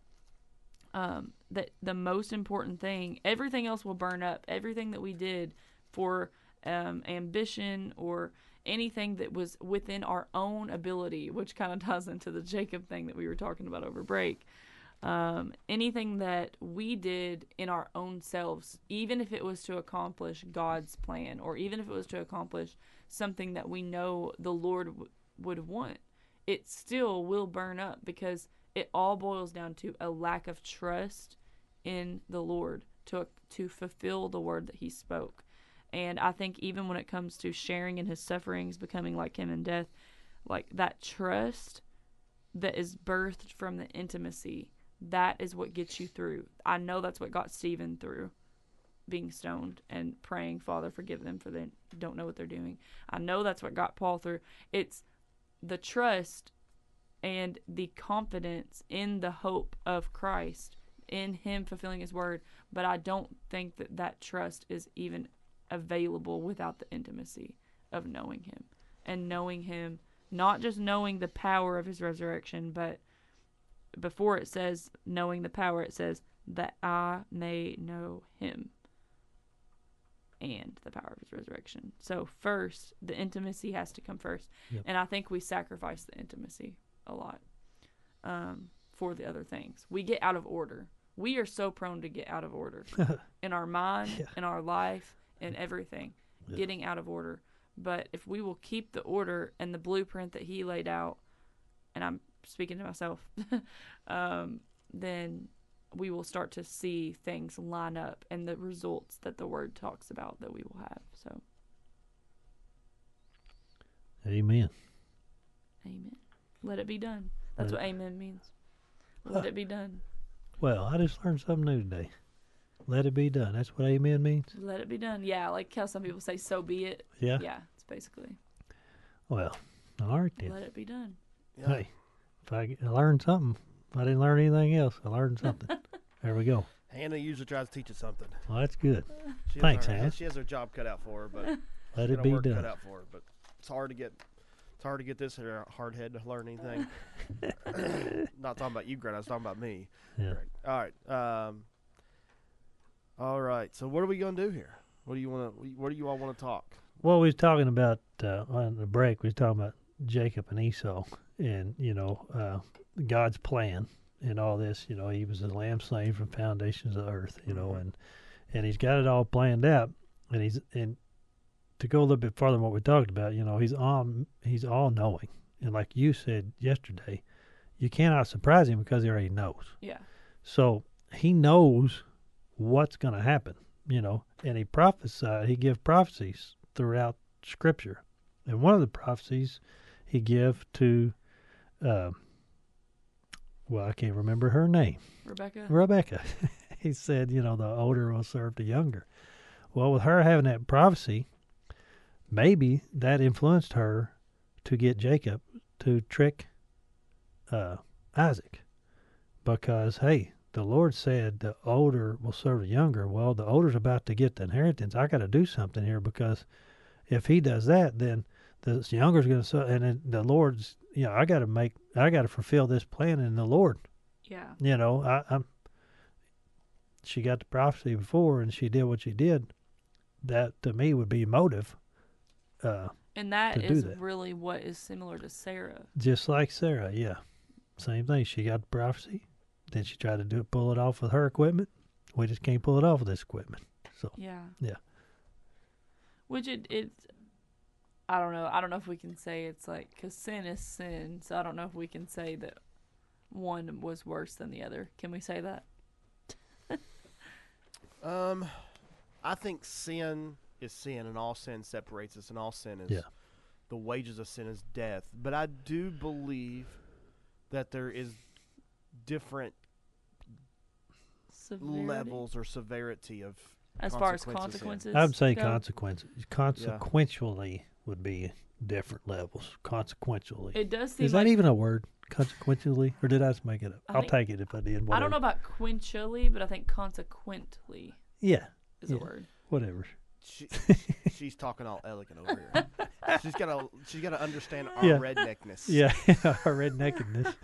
um, that the most important thing, everything else will burn up. Everything that we did for um, ambition or anything that was within our own ability, which kind of ties into the Jacob thing that we were talking about over break. Um, anything that we did in our own selves, even if it was to accomplish God's plan, or even if it was to accomplish something that we know the Lord w- would want, it still will burn up, because it all boils down to a lack of trust in the Lord to to fulfill the word that he spoke. And I think even when it comes to sharing in his sufferings, becoming like him in death, like that trust that is birthed from the intimacy, that is what gets you through. I know that's what got Stephen through being stoned and praying, Father, forgive them for they don't know what they're doing. I know that's what got Paul through. It's the trust and the confidence in the hope of Christ, in him fulfilling his word. But I don't think that that trust is even available without the intimacy of knowing him, and knowing him, not just knowing the power of his resurrection, but before it says knowing the power, it says that I may know him and the power of his resurrection. So first, the intimacy has to come first. Yep. And I think we sacrifice the intimacy a lot um, for the other things. We get out of order. We are so prone to get out of order in our mind, Yeah. in our life, in everything, Yeah. getting out of order. But if we will keep the order and the blueprint that he laid out, and I'm speaking to myself, um, then we will start to see things line up and the results that the Word talks about that we will have. So, Amen. amen. Let it be done. That's Let what amen means. Let Huh. it be done. Well, I just learned something new today. Let it be done. That's what amen means? Let it be done. Yeah, like how some people say, so be it. Yeah? Yeah, it's basically, Well, all right then. let it be done. Yeah. Hey, if I, I learned something, if I didn't learn anything else, I learned something. There we go. Hannah usually tries to teach us something. Well, that's good. She has Thanks, her, Hannah. She has her job cut out for her, but Let she it got be work cut done. out for her. But it's hard to get. It's hard to get this her hard head to learn anything. Not talking about you, Grant. I was talking about me. Yeah. Greg. All right. Um. All right. So what are we gonna do here? What do you want to? What do you all want to talk? Well, we was talking about, uh, on the break, we was talking about Jacob and Esau and, you know, uh, God's plan and all this. You know, he was a lamb slain from foundations of the earth, you know, Mhm. and, and he's got it all planned out. And he's, and to go a little bit farther than what we talked about, you know, he's all, he's all knowing. And like you said yesterday, you cannot surprise him because he already knows. Yeah. So he knows what's going to happen, you know, and he prophesied, he gives prophecies throughout Scripture. And one of the prophecies he gave to, uh, well, I can't remember her name, Rebecca? Rebecca. He said, you know, the older will serve the younger. Well, with her having that prophecy, maybe that influenced her to get Jacob to trick uh, Isaac. Because, hey, the Lord said the older will serve the younger. Well, the older's about to get the inheritance. I got to do something here, because if he does that, then the younger's going to serve. And then the Lord's, you know, I got to make, I got to fulfill this plan in the Lord. Yeah. You know, I, I'm. She got the prophecy before, and she did what she did. That to me would be motive. Uh, And that to do is that. really what is similar to Sarah. just like Sarah, yeah, same thing. She got the prophecy, then she tried to do it, pull it off with her equipment. We just can't pull it off with this equipment. So Yeah. Yeah. Which it, it, I don't know. I don't know if we can say it's like, because sin is sin. So I don't know if we can say that one was worse than the other. Can we say that? Um, I think sin is sin, and all sin separates us, and all sin is Yeah. the wages of sin is death. But I do believe that there is different Severity? levels or severity of As far as consequences, yeah. consequences. I'd say go? consequences. Consequentially would be different levels. Consequentially, It does seem is that like, even a word? Consequentially, or did I just make it up? I I'll think- take it if I did. Whatever. I don't know about quenchily, but I think consequently Yeah, is Yeah. a word. whatever. She, she's talking all elegant over here. She's gotta she's gotta understand our Yeah. redneckness. Yeah, our redneckedness.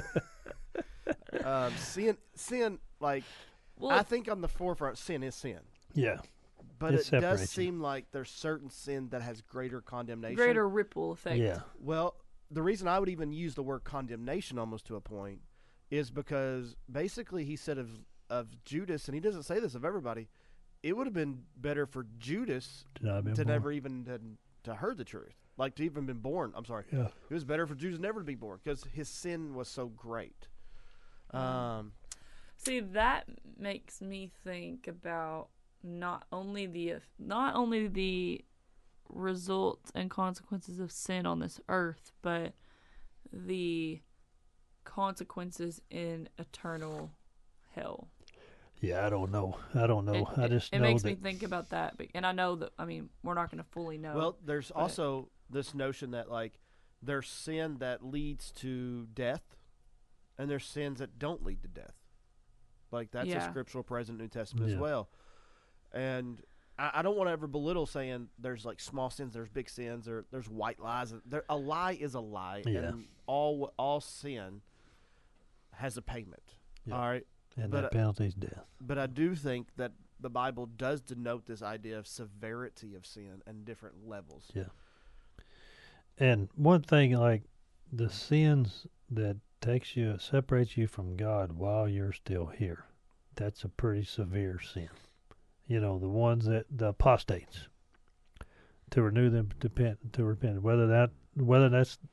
Um, sin sin like Well, I think on the forefront, sin is sin. Yeah, But It it, does separates you. seem like there's certain sin that has greater condemnation. greater ripple effect. yeah, Well, the reason I would even use the word condemnation almost to a point is because basically he said of of Judas, and he doesn't say this of everybody, it would have been better for Judas did I been to born? never even to, to heard the truth, like to even been born. I'm sorry. Yeah, It was better for Judas never to be born because his sin was so great. Mm. Um, See, that makes me think about not only the not only the results and consequences of sin on this earth, but the consequences in eternal hell. yeah. I don't know. I don't know. It, I it- just it know makes that. me think about that, but- and I know that. I mean, we're not going to fully know. well, there's but- also this notion that like there's sin that leads to death, and there's sins that don't lead to death. Like that's Yeah. a scriptural present New Testament as Yeah. well. And I, I don't want to ever belittle saying there's like small sins, there's big sins, or there's white lies. There, a lie is a lie, Yeah. and all all sin has a payment. Yeah. All right, And but, that uh, penalty's death. but I do think that the Bible does denote this idea of severity of sin and different levels. Yeah. And one thing, like the sins that takes you, separates you from God while you're still here, that's a pretty severe sin. You know, the ones that the apostates, to renew them to repent, to repent, whether that whether that's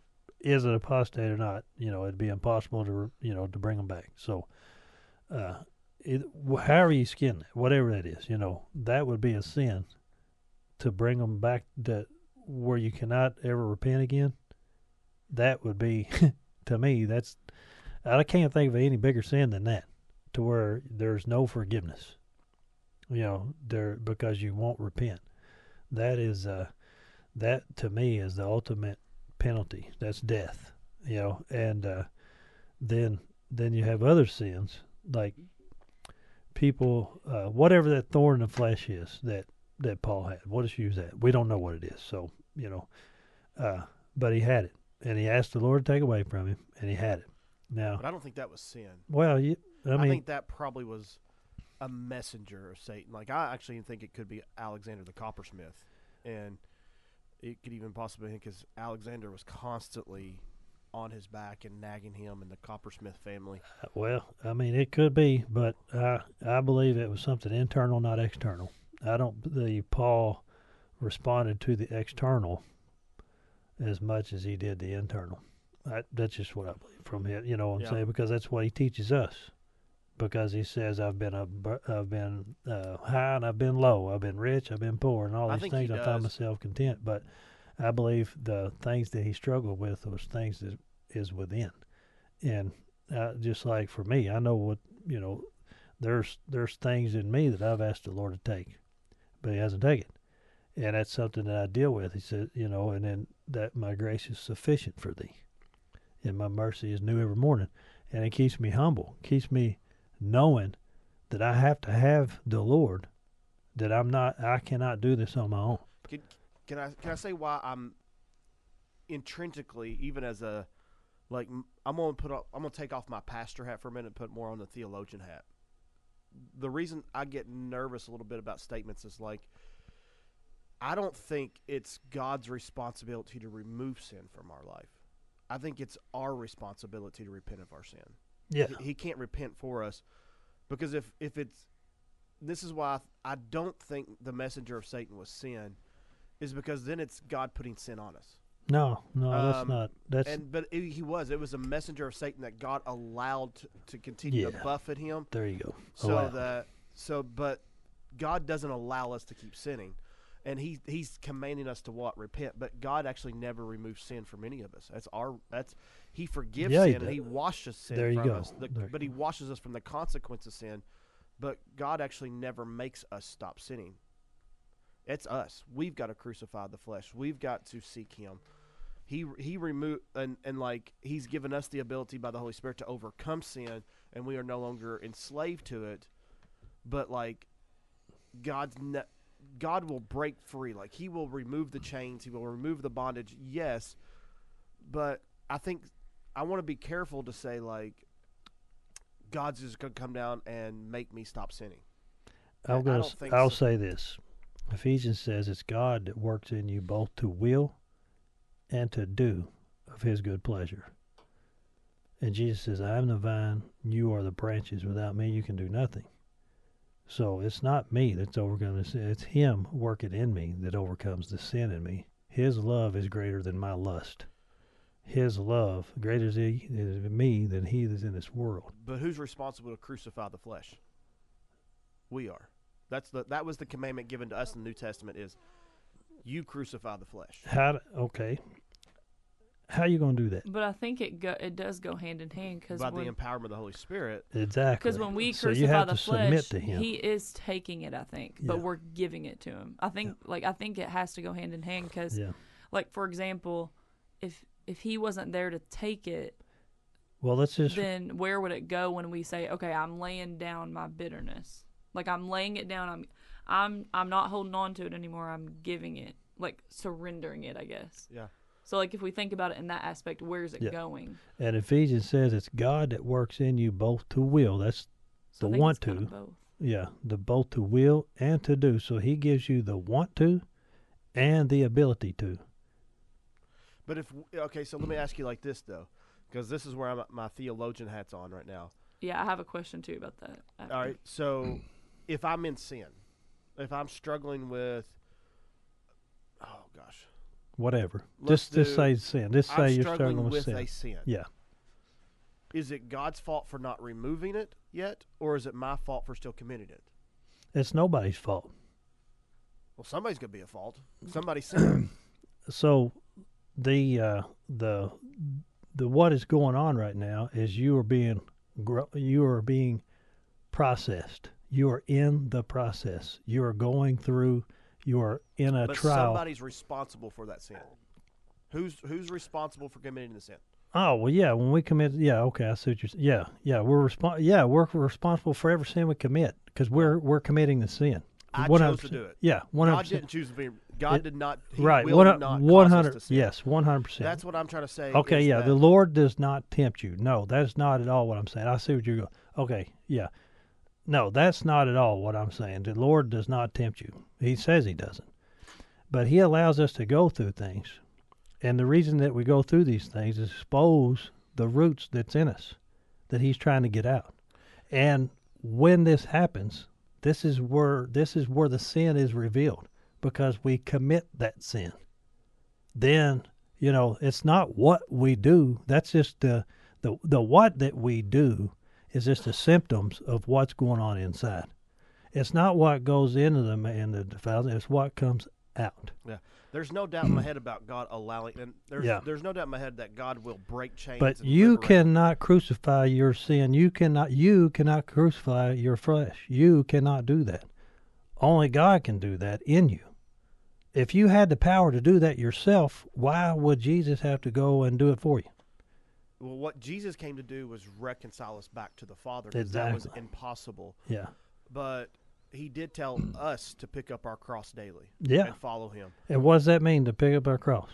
is it apostate or not? You know, it'd be impossible to you know to bring them back. So, uh, it, however you skin it, whatever that is, you know, that would be a sin to bring them back to where you cannot ever repent again. That would be, to me, that's I can't think of any bigger sin than that, to where there's no forgiveness. You know, there because you won't repent. That is, uh, that to me is the ultimate penalty. That's death. You know, and uh, then then you have other sins like people, uh, whatever that thorn in the flesh is that that Paul had. What does use that? We don't know what it is. So you know, uh, but he had it, and he asked the Lord to take away from him, and he had it. Now, But I don't think that was sin. well, you, I I, mean, think that probably was a messenger of Satan. Like, I actually think it could be Alexander the coppersmith. And it could even possibly be because Alexander was constantly on his back and nagging him and the coppersmith family. well, I mean, it could be, but I I believe it was something internal, not external. I don't believe Paul responded to the external as much as he did the internal. I, that's just what I believe from him. You know what I'm Yeah. saying? Because that's what he teaches us. Because he says, "I've been a, I've been uh, high and I've been low. I've been rich, I've been poor, and all I these think he things. I find does. myself content." But I believe the things that he struggled with was things that is within, and uh, just like for me, I know what you know. There's there's things in me that I've asked the Lord to take, but He hasn't taken, and that's something that I deal with. He said, you know, and then that my grace is sufficient for thee, and my mercy is new every morning, and it keeps me humble, keeps me knowing that I have to have the Lord, that I'm not, I cannot do this on my own. Can, can I can I say why I'm intrinsically, even as a like m- I'm gonna put up, I'm gonna take off my pastor hat for a minute and put more on the theologian hat. The reason I get nervous a little bit about statements is like I don't think it's God's responsibility to remove sin from our life. I think it's our responsibility to repent of our sin. Yeah, He, he can't repent for us because if if it's this is why I, I don't think the messenger of Satan was sin, is because then it's God putting sin on us. no, no, that's Um, not. That's And but it, he was it was a messenger of Satan that God allowed to, to continue to Yeah. buffet him. there you go. So Allowed. that so but God doesn't allow us to keep sinning. And he he's commanding us to what? Repent. But God actually never removes sin from any of us. That's our that's he forgives Yeah, he sin and does. he washes sin There you from go. us. The, There- but he washes us from the consequence of sin. But God actually never makes us stop sinning. It's us. We've got to crucify the flesh. We've got to seek him. He he remove and, and like he's given us the ability by the Holy Spirit to overcome sin, and we are no longer enslaved to it. But like God's ne- God will break free. Like he will remove the chains. He will remove the bondage. Yes, but I think I want to be careful to say like God's just going to come down and make me stop sinning. I'm I gonna. don't s- think I'll so. say this: Ephesians says it's God that works in you both to will and to do of His good pleasure. And Jesus says, "I am the vine; you are the branches. Without me, you can do nothing." So it's not me that's overcoming the sin; it's Him working in me that overcomes the sin in me. His love is greater than my lust. His love greater is He is in me than He is in this world. But who's responsible to crucify the flesh? We are. That's the that was the commandment given to us in the New Testament is you crucify the flesh. How? do- Okay. How you gonna do that? But I think it go it does go hand in hand because By the when empowerment of the Holy Spirit. Exactly. because when we so you crucify have the to flesh, submit to Him. He is taking it. I think, but Yeah. we're giving it to Him. I think like I think it has to go hand in hand because Yeah. like for example, if if He wasn't there to take it, Well, let's just then where would it go when we say, okay, I'm laying down my bitterness, like I'm laying it down. I'm I'm I'm not holding on to it anymore. I'm giving it, like surrendering it, I guess. Yeah. So like if we think about it in that aspect, where's it Yeah. going? and Ephesians says it's God that works in you both to will. That's So The I think want it's kind to. of both. yeah, the both to will and to do. So He gives you the want to and the ability to. But if okay, so let me ask you like this though, because this is where I'm, my theologian hat's on right now. Yeah, I have a question too about that. after. All right, so if I'm in sin, if I'm struggling with, oh gosh, whatever. Let's just just do- say sin. Just I'm say you're struggling struggling with with sin. a sin. Yeah. Is it God's fault for not removing it yet, or is it my fault for still committing it? It's nobody's fault. Well, somebody's going to be at fault. Somebody sinned. So the uh, the the what is going on right now is you are being gro- you are being processed. You are in the process. You are going through. You are in a But trial. somebody's responsible for that sin. Who's who's responsible for committing the sin? Oh well, yeah. When we commit, yeah, okay, I see what you're saying. Yeah, yeah, we're respon- Yeah, we're responsible for every sin we commit because we're we're committing the sin. I one chose hundred to percent. do it. Yeah, one hundred God percent. didn't choose to be. God It- did not. He Right, will one not one cause us hundred. to sin. Yes, one hundred percent. That's what I'm trying to say. Okay, is yeah, that the Lord does not tempt you. No, that's not at all what I'm saying. I see what you're going. Okay, yeah. No, that's not at all what I'm saying. The Lord does not tempt you. He says he doesn't. But he allows us to go through things. And the reason that we go through these things is expose the roots that's in us that he's trying to get out. And when this happens, this is where this is where the sin is revealed because we commit that sin. Then, you know, it's not what we do. That's just the the the what that we do is just the symptoms of what's going on inside. It's not what goes into the man that defiles it, it's what comes out. There's no doubt in my head about God allowing, and there's Yeah. there's no doubt in my head that God will break chains. But and you liberate. cannot crucify your sin. You cannot you cannot crucify your flesh. You cannot do that. Only God can do that in you. If you had the power to do that yourself, why would Jesus have to go and do it for you? Well, what Jesus came to do was reconcile us back to the Father. 'Cause That was Exactly. impossible. Yeah. But he did tell us to pick up our cross daily Yeah. and follow him. And what does that mean to pick up our cross?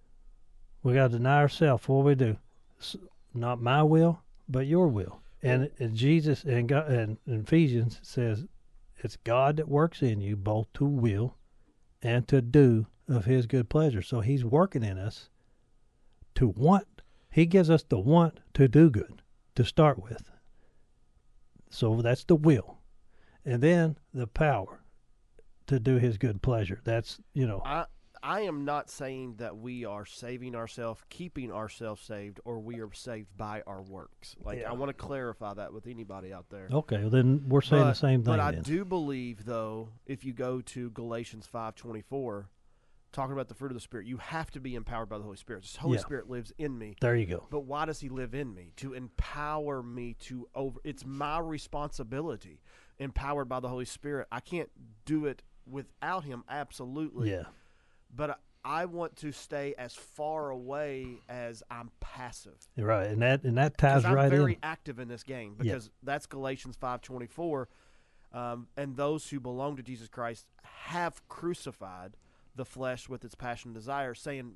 We got to deny ourselves. What do we do? S- Not my will, but your will. And, and Jesus and God and Ephesians says it's God that works in you both to will and to do of his good pleasure. So he's working in us to want. He gives us the want to do good to start with. So that's the will. And then the power to do his good pleasure. That's, you know. I I am not saying that we are saving ourselves, keeping ourselves saved, or we are saved by our works. Like Yeah. I want to clarify that with anybody out there. Okay, well then we're saying but, the same thing But I then. do believe, though, if you go to Galatians five twenty-four, talking about the fruit of the Spirit, you have to be empowered by the Holy Spirit. The Holy Yeah. Spirit lives in me. There you go. But why does he live in me? To empower me to over. It's my responsibility. Empowered by the Holy Spirit. I can't do it without him, absolutely. Yeah. But I want to stay as far away as I'm passive. You're right. And that and that ties Because I'm right very in. active in this game. Yeah. Because that's Galatians five twenty-four. Um, and those who belong to Jesus Christ have crucified the flesh with its passion and desire, saying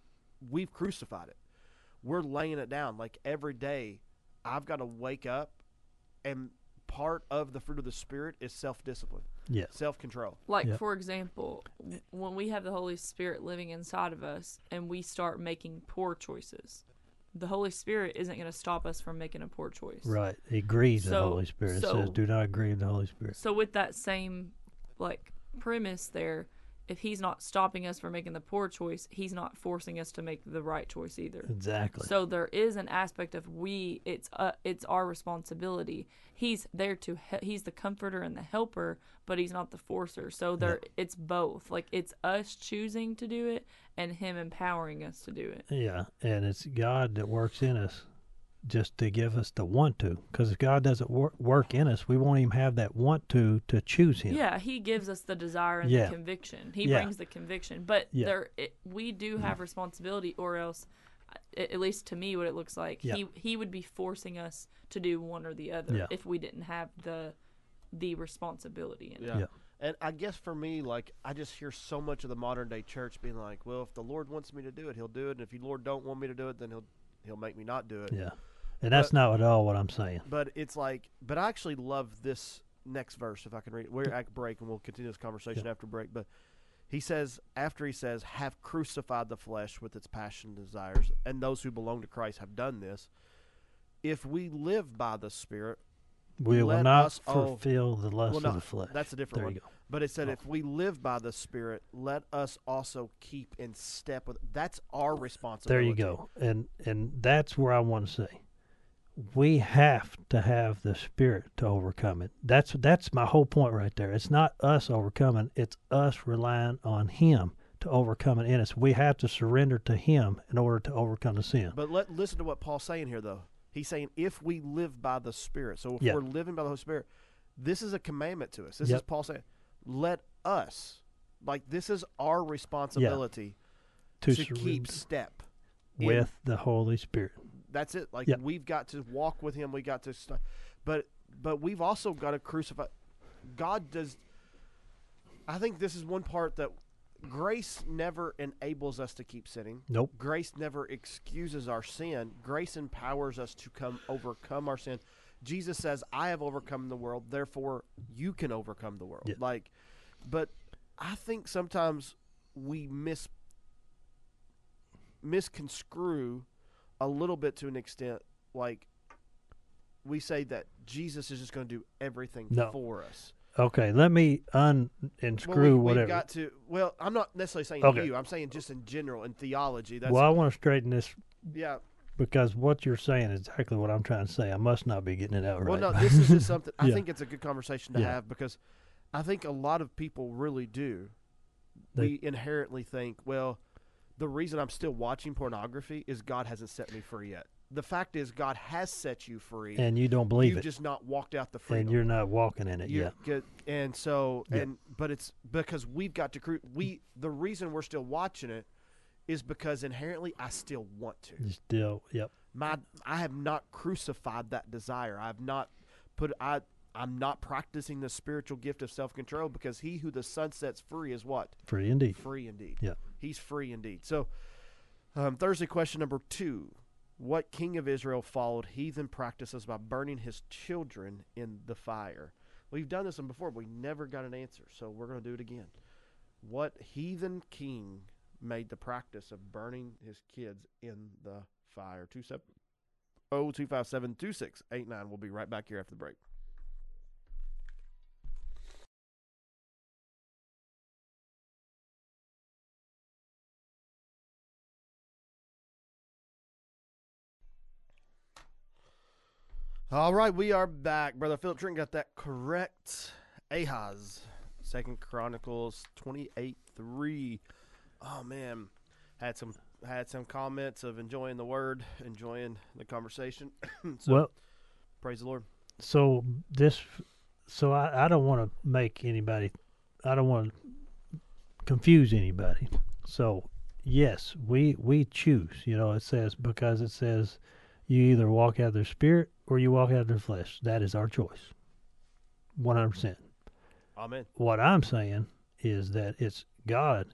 we've crucified it. We're laying it down. Like every day, I've got to wake up, and part of the fruit of the Spirit is self-discipline, Yeah. self-control. Like, Yep. for example, w- when we have the Holy Spirit living inside of us and we start making poor choices, the Holy Spirit isn't going to stop us from making a poor choice. Right. He grieves the So- Holy Spirit. It so- says, do not grieve the Holy Spirit. So with that same, like, premise there, if he's not stopping us from making the poor choice, he's not forcing us to make the right choice either. Exactly. So there is an aspect of we it's uh, it's our responsibility. He's there to he- he's the comforter and the helper, but he's not the forcer. So there it's both. Like it's us choosing to do it and him empowering us to do it. Yeah. And it's God that works in us just to give us the want to. Because if God doesn't wor- work in us, we won't even have that want to to choose him. Yeah, he gives us the desire and Yeah. the conviction. He Yeah. brings the conviction, but Yeah. there it, we do have responsibility, or else, a- at least to me, what it looks like, Yeah. he he would be forcing us to do one or the other Yeah. if we didn't have the the responsibility in it. Yeah. Yeah. And I guess for me, like, I just hear so much of the modern day church being like, well, if the Lord wants me to do it, he'll do it. And if the Lord don't want me to do it, then he'll he'll make me not do it. Yeah. And that's But- not at all what I'm saying. But it's like, but I actually love this next verse, if I can read it. We're at break, and we'll continue this conversation Yeah. after break. But he says, after he says, have crucified the flesh with its passion and desires, and those who belong to Christ have done this. If we live by the Spirit, We will let not us all- fulfill the lust well, no, of the flesh. that's a different There one. you go. But it said, Oh. if we live by the Spirit, let us also keep in step with. That's our There responsibility. you go. And and that's where I want to say. We have to have the Spirit to overcome it. That's that's my whole point right there. It's not us overcoming, it's us relying on Him to overcome it in us. We have to surrender to Him in order to overcome the sin. But let listen to what Paul's saying here, though. He's saying if we live by the Spirit. So if Yeah. we're living by the Holy Spirit, this is a commandment to us. This Yep. is Paul saying, let us, like this is our responsibility To to keep surrender step in- with the Holy Spirit. That's it. Like Yep. we've got to walk with Him. We got to, st- but but we've also got to crucify. God does. I think this is one part that grace never enables us to keep sinning. Nope. Grace never excuses our sin. Grace empowers us to come overcome our sin. Jesus says, "I have overcome the world, therefore you can overcome the world." Yeah. Like, but I think sometimes we mis misconstrue a little bit to an extent. Like, we say that Jesus is just going to do everything No. for us. Okay, let me un and Well, screw we, whatever. We've got to. Well, I'm not necessarily saying Okay. you. I'm saying just in general in theology. That's well, I want to straighten this yeah. because what you're saying is exactly what I'm trying to say. I must not be getting it out right. Well, no, this is just something. I Yeah. think it's a good conversation to Yeah. have because I think a lot of people really do. They- we inherently think, well, the reason I'm still watching pornography is God hasn't set me free yet. The fact is, God has set you free. and you don't believe You've it, just not walked out the freedom. and you're not walking in it You yet. get- and so Yeah. and but it's because we've got to cru- we the reason we're still watching it is because inherently I still want to. You still, yep. My I have not crucified that desire. I've not put I I'm not practicing the spiritual gift of self-control because he who the Son sets free is what? Free indeed. Free indeed. Yeah. He's free indeed. So um, Thursday question number two. What king of Israel followed heathen practices by burning his children in the fire? We've done this one before, but we never got an answer, so we're going to do it again. What heathen king made the practice of burning his kids in the fire? two seven oh two five seven two six eight nine. We'll be right back here after the break. All right, we are back. Brother Philip Trent got that correct. Ahaz, Second Chronicles twenty-eight three. Oh man, had some had some comments of enjoying the word, enjoying the conversation. so Well, praise the Lord. so this, so I, I don't want to make anybody, I don't want to confuse anybody. So yes, we we choose. You know, it says because it says you either walk out of the spirit or you walk out of the flesh. That is our choice. One hundred percent. Amen. What I'm saying is that it's God's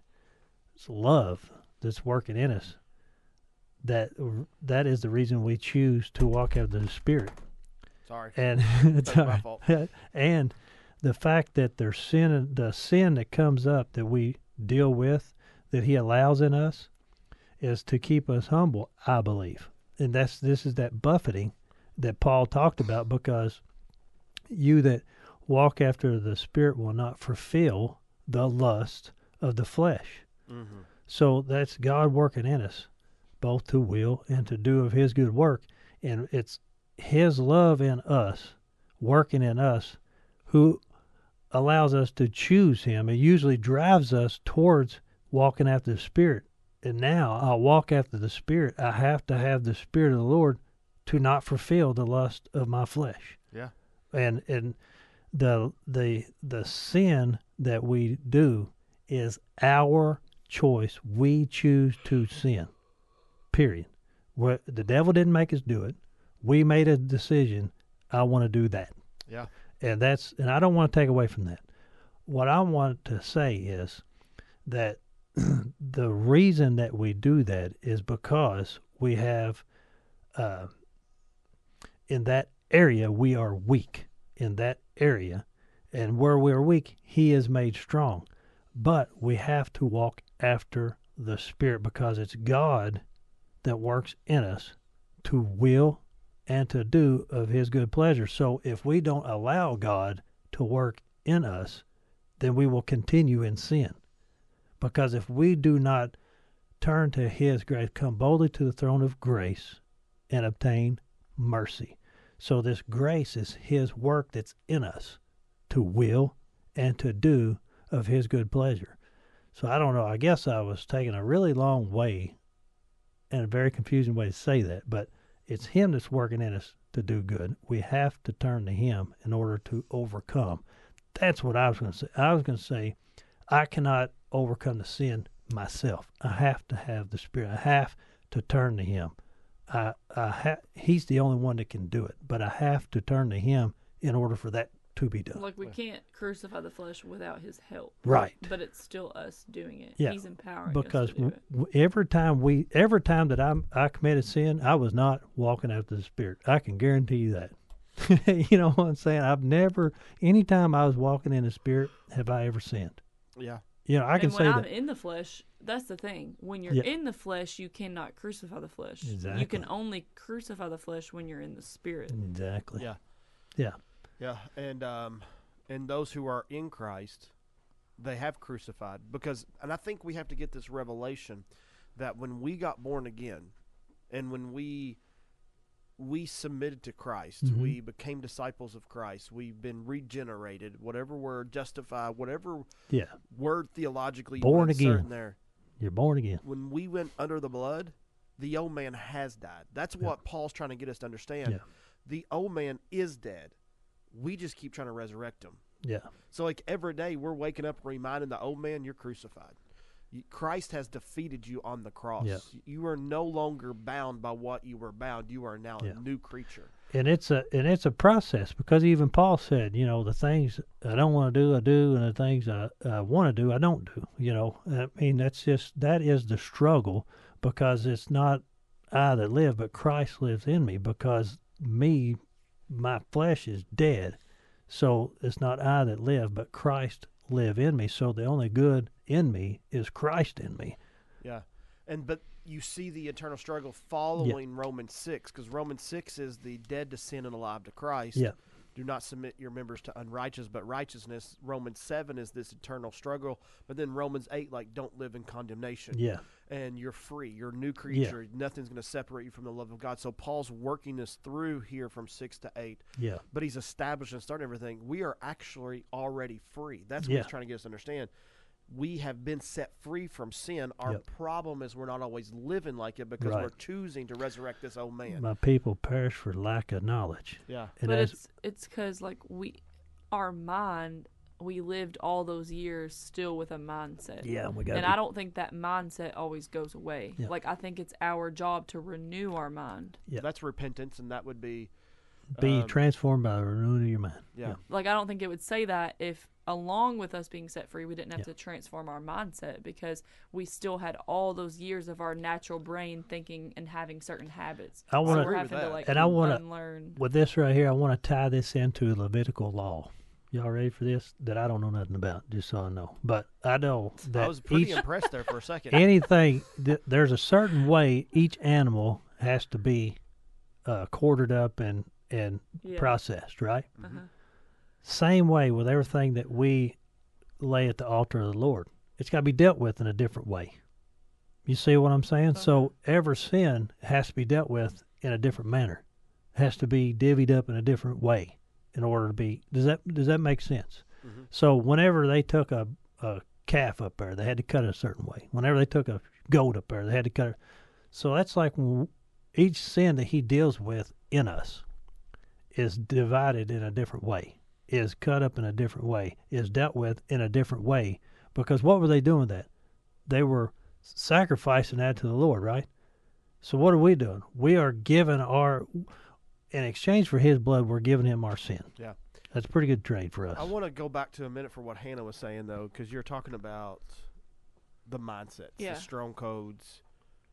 love that's working in us. That that is the reason we choose to walk out of the spirit. Sorry. And it's That's my all fault. right. And the fact that there's sin, the sin that comes up that we deal with, that He allows in us, is to keep us humble, I believe. And that's this is that buffeting that Paul talked about, because you that walk after the Spirit will not fulfill the lust of the flesh. Mm-hmm. So that's God working in us, both to will and to do of His good work. And it's His love in us, working in us, who allows us to choose Him. It usually drives us towards walking after the Spirit. And now I'll walk after the Spirit. I have to have the Spirit of the Lord to not fulfill the lust of my flesh. Yeah. And and the the the sin that we do is our choice. We choose to sin. Period. Where the devil didn't make us do it. We made a decision. I want to do that. Yeah. And that's and I don't want to take away from that. What I want to say is that the reason that we do that is because we have uh, in that area we are weak in that area, and where we are weak He is made strong. But we have to walk after the Spirit, because it's God that works in us to will and to do of His good pleasure. So if we don't allow God to work in us, then we will continue in sin. Because if we do not turn to his grace, come boldly to the throne of grace and obtain mercy. So this grace is his work that's in us to will and to do of his good pleasure. So I don't know. I guess I was taking a really long way and a very confusing way to say that, but it's him that's working in us to do good. We have to turn to him in order to overcome. That's what I was going to say. I was going to say, I cannot overcome the sin myself. I have to have the Spirit. I have to turn to him. I, I ha- he's the only one that can do it, but I have to turn to him in order for that to be done. Like we can't crucify the flesh without his help. Right. But it's still us doing it. Yeah. He's empowering Because us to do it. w- every time we, every time that I I committed sin, I was not walking after the Spirit. I can guarantee you that. You know what I'm saying? I've never, anytime I was walking in the Spirit, have I ever sinned. Yeah. You know, I can and say when I'm that. in the flesh, that's the thing. When you're Yeah. in the flesh, you cannot crucify the flesh. Exactly. You can only crucify the flesh when you're in the Spirit. Exactly. Yeah. Yeah. Yeah. And um, and those who are in Christ, they have crucified because, and I think we have to get this revelation that when we got born again, and when we we submitted to Christ, Mhm. we became disciples of Christ, we've been regenerated, whatever word, justified, whatever Yeah. word theologically you Born want to insert again. in there. You're born again. When we went under the blood, the old man has died. That's Yeah. what Paul's trying to get us to understand. Yeah. The old man is dead. We just keep trying to resurrect him. Yeah. So, like, every day we're waking up reminding the old man, you're crucified. You- Christ has defeated you on the cross. Yeah. You are no longer bound by what you were bound. You are now Yeah. a new creature. And it's a and it's a process because even Paul said, you know, the things I don't want to do, I do, and the things I, I want to do, I don't do. You know, I mean, that's just that is the struggle because it's not I that live, but Christ lives in me. Because me, my flesh is dead, so it's not I that live, but Christ live in me. So the only good in me is Christ in me. Yeah. And but you see the eternal struggle following Romans six, because Romans six is the dead to sin and alive to Christ. Yeah. Do not submit your members to unrighteous but righteousness. Romans seven is this eternal struggle. But then Romans eight, like, don't live in condemnation. Yeah. And you're free. You're a new creature. Nothing's going to separate you from the love of God. So Paul's working this through here from six to eight. Yeah. But he's established and starting everything. We are actually already free. That's what Yeah. he's trying to get us to understand. We have been set free from sin. Our Yep. problem is we're not always living like it because Right. we're choosing to resurrect this old man. My people perish for lack of knowledge. Yeah. And but as, it's it's because like we, our mind, we lived all those years still with a mindset. yeah, we got And I don't think that mindset always goes away. Yeah. Like I think it's our job to renew our mind. Yeah. That's repentance, and that would be, be um, transformed by the renewing of your mind. yeah. Like I don't think it would say that if along with us being set free we didn't have Yeah. to transform our mindset because we still had all those years of our natural brain thinking and having certain habits. I So wanna- we're agree with having to that. like And I wanna- unlearn. With this right here, I want to tie this into Levitical law. Y'all ready for this? That I don't know nothing about, just so I know. But I know that I was pretty each impressed there for a second. anything th- there's a certain way each animal has to be uh, quartered up and and Yeah. processed, right? Uh-huh. Same way with everything that we lay at the altar of the Lord. It's got to be dealt with in a different way. You see what I'm saying? So every sin has to be dealt with in a different manner. It has to be divvied up in a different way in order to be. Does that does that make sense? Mhm. So whenever they took a, a calf up there, they had to cut it a certain way. Whenever they took a goat up there, they had to cut it. So that's like when each sin that he deals with in us is divided in a different way, is cut up in a different way, is dealt with in a different way. Because what were they doing with that? They were sacrificing that to the Lord, right? So what are we doing? We are giving our, in exchange for his blood, we're giving him our sin. Yeah. That's a pretty good trade for us. I want to go back to a minute for what Hannah was saying, though, because you're talking about the mindsets, Yeah. the strong codes.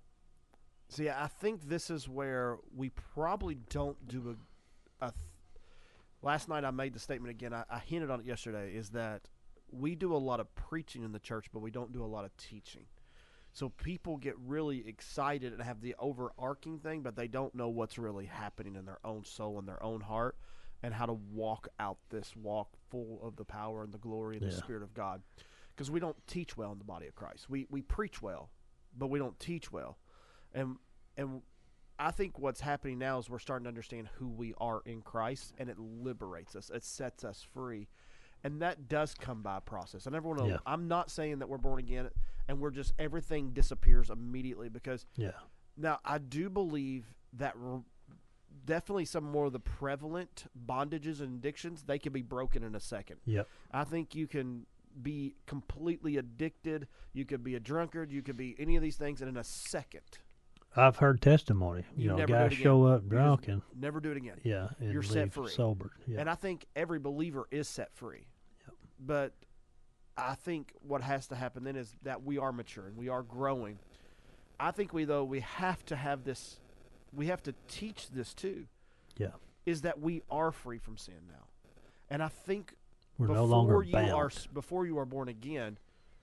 See, I think this is where we probably don't do a. a th- last night I made the statement again. I, I hinted on it yesterday. Is that we do a lot of preaching in the church, but we don't do a lot of teaching. So people get really excited and have the overarching thing, but they don't know what's really happening in their own soul and their own heart. and how to walk out this walk full of the power and the glory and the Yeah. Spirit of God. Because we don't teach well in the body of Christ. We we preach well, but we don't teach well. And and I think what's happening now is we're starting to understand who we are in Christ, and it liberates us. It sets us free. And that does come by a process. I never want to, Yeah. I'm not saying that we're born again and we're just, everything disappears immediately, because Yeah. now I do believe that r- definitely some more of the prevalent bondages and addictions, they can be broken in a second. Yep. I think you can be completely addicted. You could be a drunkard. You could be any of these things, and in a second, I've heard testimony. You, You know, never do it guys again. show up You just drunk and never do it again. yeah, and You're set leave free. sober. Yeah. And I think every believer is set free. Yep. But I think what has to happen then is that we are maturing. We are growing. I think we, though, we have to have this, we have to teach this too, yeah. is that we are free from sin now. And I think We're before no longer you bound. are s- before you are born again,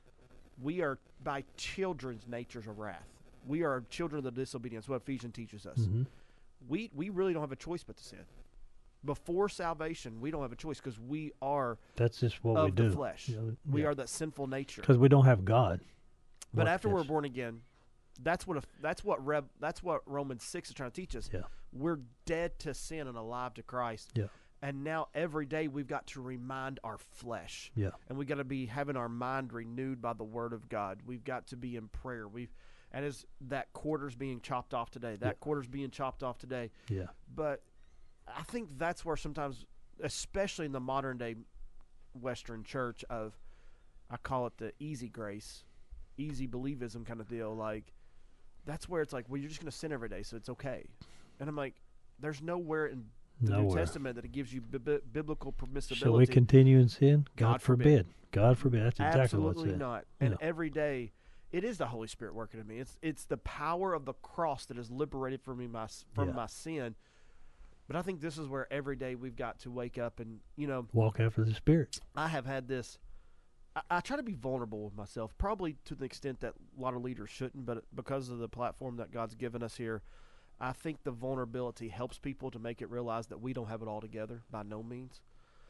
we are by children's natures of wrath. We are children of the disobedience, what Ephesians teaches us. hmm We we really don't have a choice but to sin. Before salvation, we don't have a choice because we are That's just what of we do. the flesh. You know, We yeah. are that sinful nature. Because we don't have God. But What after we're is- born again, that's what a, that's what Rev, that's what Romans six is trying to teach us. Yeah. We're dead to sin and alive to Christ. Yeah. And now every day we've got to remind our flesh. Yeah. And we got to be having our mind renewed by the Word of God. We've got to be in prayer. We've and as that quarter's being chopped off today, that Yeah. quarter's being chopped off today. Yeah. But I think that's where sometimes, especially in the modern day Western church, of I call it the easy grace, easy believism kind of deal. Like that's where it's like, well, you're just going to sin every day, so it's okay. And I'm like, there's nowhere in the New Nowhere. Testament that it gives you bi- bi- biblical permissibility. Shall we continue in sin? God, God forbid. forbid. God forbid. That's exactly Absolutely what's it. not. And Yeah. every day, it is the Holy Spirit working in me. It's it's the power of the cross that has liberated from me my s- from Yeah. my sin. But I think this is where every day we've got to wake up and, you know, Walk after the Spirit. I have had this. I, I try to be vulnerable with myself, probably to the extent that a lot of leaders shouldn't, but because of the platform that God's given us here, I think the vulnerability helps people to make it realize that we don't have it all together by no means.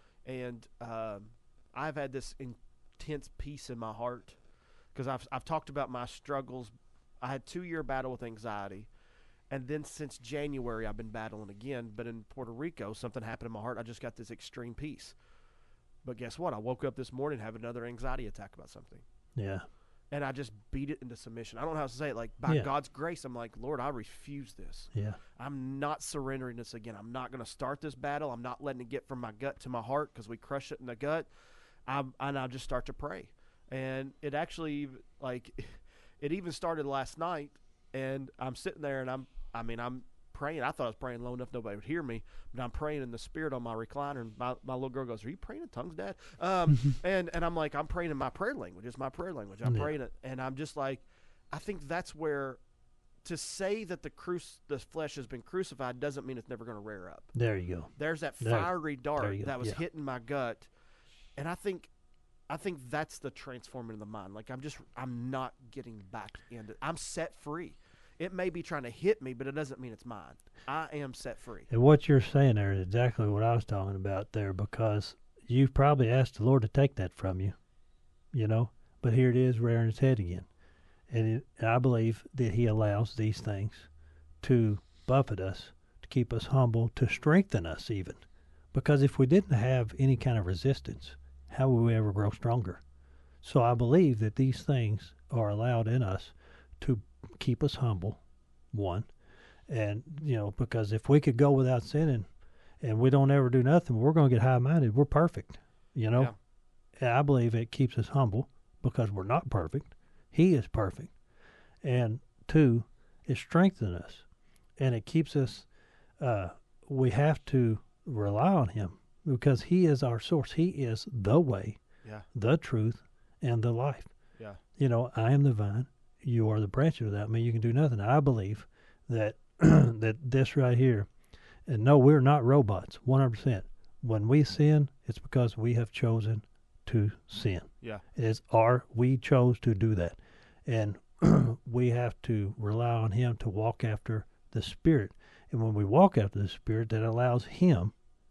And um, I've had this intense peace in my heart because I've I've talked about my struggles. I had two year battle with anxiety, and then since January I've been battling again. But in Puerto Rico, something happened in my heart. I just got this extreme peace. But guess what? I woke up this morning having another anxiety attack about something. Yeah. And I just beat it into submission. I don't know how to say it. Like, by Yeah. God's grace, I'm like, Lord, I refuse this. Yeah. I'm not surrendering this again. I'm not going to start this battle. I'm not letting it get from my gut to my heart because we crush it in the gut. I'm, and I just start to pray. And it actually, like, it even started last night. And I'm sitting there and I'm, I mean, I'm praying. I thought I was praying low enough nobody would hear me, but I'm praying in the Spirit on my recliner. And my, my little girl goes, "Are you praying in tongues, Dad?" Um, and, and I'm like, I'm praying in my prayer language. It's my prayer language. I'm Yeah. praying it. And I'm just like, I think that's where, to say that the cru- the flesh has been crucified doesn't mean it's never going to rear up. There you go. There's that There- fiery there dart you go, that was yeah. hitting my gut, and I think, I think that's the transforming of the mind. Like I'm just, I'm not getting back into. I'm set free. It may be trying to hit me, but it doesn't mean it's mine. I am set free. And what you're saying there is exactly what I was talking about there, because you've probably asked the Lord to take that from you, you know, but here it is rearing its head again. And, it, and I believe that He allows these things to buffet us, to keep us humble, to strengthen us even. Because if we didn't have any kind of resistance, how would we ever grow stronger? So I believe that these things are allowed in us to keep us humble, one. And, you know, because if we could go without sinning and we don't ever do nothing, we're going to get high-minded. We're perfect, you know. Yeah. And I believe it keeps us humble because we're not perfect. He is perfect. And two, it strengthens us. And it keeps us, uh, we have to rely on Him because He is our source. He is the way, Yeah. the truth, and the life. Yeah. You know, I am the vine. You are the branch. Without me, you can do nothing. I believe that that this right here, and no, we're not robots, one hundred percent. When we sin, it's because we have chosen to sin. Yeah. It's our, we chose to do that. And we have to rely on Him to walk after the Spirit. And when we walk after the Spirit, that allows Him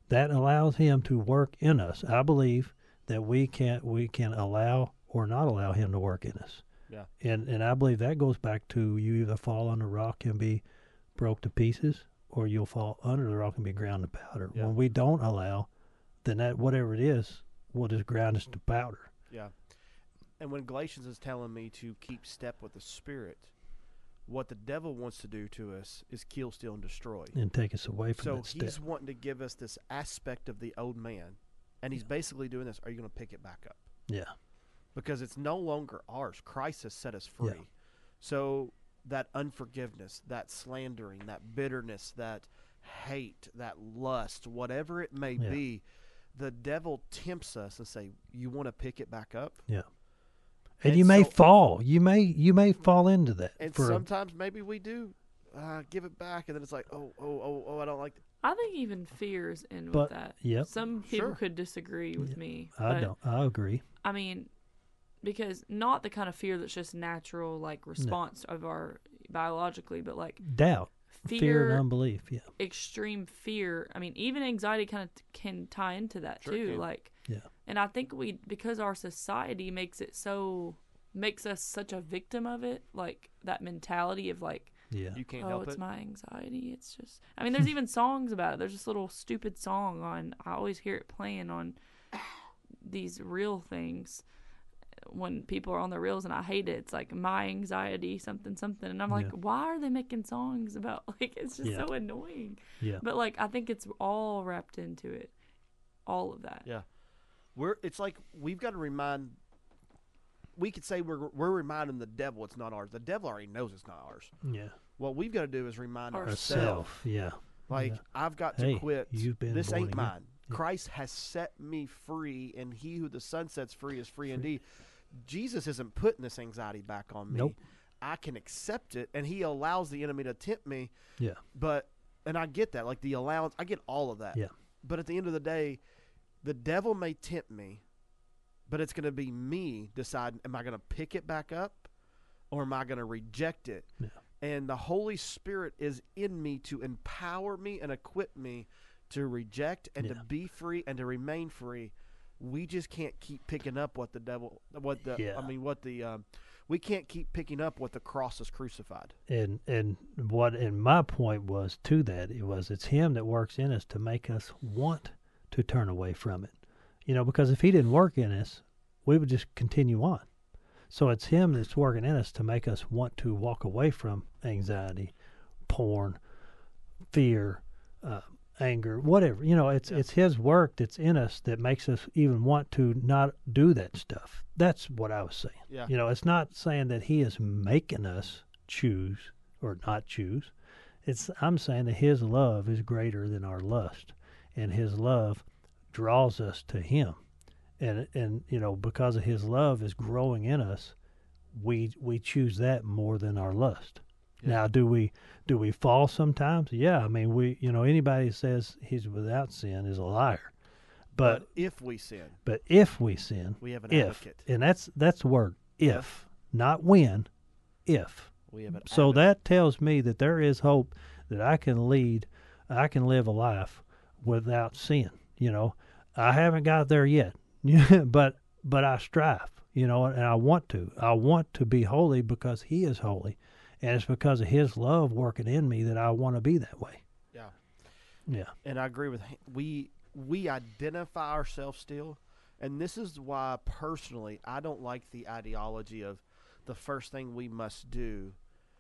that allows him to work in us. I believe that we can we can allow or not allow him to work in us. Yeah. And and I believe that goes back to you either fall on the rock and be broke to pieces, or you'll fall under the rock and be ground to powder. Yeah. When we don't allow, then that whatever it is will just ground us to powder. Yeah. And when Galatians is telling me to keep step with the Spirit, what the devil wants to do to us is kill, steal, and destroy. And take us away from So that step. he's wanting to give us this aspect of the old man, and he's Yeah. basically doing this. Are you going to pick it back up? Yeah. Because it's no longer ours. Christ has set us free. Yeah. So that unforgiveness, that slandering, that bitterness, that hate, that lust, whatever it may Yeah. be, the devil tempts us and say, "You want to pick it back up?" Yeah. And, And you may so- fall. You may you may fall into that. And for a- sometimes maybe we do uh, give it back, and then it's like, "Oh, oh, oh, oh, I don't like." Th- I think even fears in But- with that. yep. Some people Sure. could disagree with Yeah. me. I but, don't. I agree. I mean, because not the kind of fear that's just natural, like response of our biologically, but like Doubt, fear, fear, and unbelief. Yeah. extreme fear. I mean, even anxiety kind of t- can tie into that Sure it too. can. Like, Yeah. and I think we because our society makes it so makes us such a victim of it, like that mentality of like, Yeah. You can't oh, help it's it. my anxiety. It's just, I mean, there's even songs about it. There's this little stupid song on, I always hear it playing on these real things when people are on the reels, and I hate it. It's like my anxiety, something, something. And I'm like, Yeah. why are they making songs about, like, it's just Yeah. so annoying. Yeah. But, like, I think it's all wrapped into it. All of that. Yeah. We're. It's like we've got to remind. We could say we're we're reminding the devil it's not ours. The devil already knows it's not ours. Yeah. What we've got to do is remind Ourself. ourselves. Ourself. Yeah. Like, Yeah. I've got to Hey, quit. you've been This born ain't again. mine. Yeah. Christ has set me free, and he who the Son sets free is free indeed. Jesus isn't putting this anxiety back on me. Nope. I can accept it, and he allows the enemy to tempt me. Yeah. But, and I get that, like the allowance, I get all of that. Yeah. But at the end of the day, the devil may tempt me, but it's going to be me deciding, am I going to pick it back up or am I going to reject it? Yeah. And the Holy Spirit is in me to empower me and equip me to reject and Yeah. to be free and to remain free. We just can't keep picking up what the devil, what the, Yeah. I mean, what the, um, we can't keep picking up what the cross is crucified. And and what and my point was to that it was it's him that works in us to make us want to turn away from it. You know, because if he didn't work in us, we would just continue on. So it's him that's working in us to make us want to walk away from anxiety, porn, fear, uh, anger, whatever. You know, it's Yeah. it's his work that's in us that makes us even want to not do that stuff. That's what I was saying. Yeah. You know, it's not saying that he is making us choose or not choose. It's I'm saying that his love is greater than our lust, and his love draws us to him. And and you know, because of his love is growing in us, we we choose that more than our lust. Yeah. Now, do we do we fall sometimes? Yeah, I mean, we you know anybody who says he's without sin is a liar. But But if we sin, but if we sin, we have an if advocate. and that's that's the word if, If. not when, if. We have an So advocate. that tells me that there is hope that I can lead, I can live a life without sin. You know, I haven't got there yet, but but I strive. You know, and I want to. I want to be holy because He is holy, and it's because of His love working in me that I want to be that way. Yeah. Yeah. And I agree with h- we we identify ourselves still, and this is why personally I don't like the ideology of the first thing we must do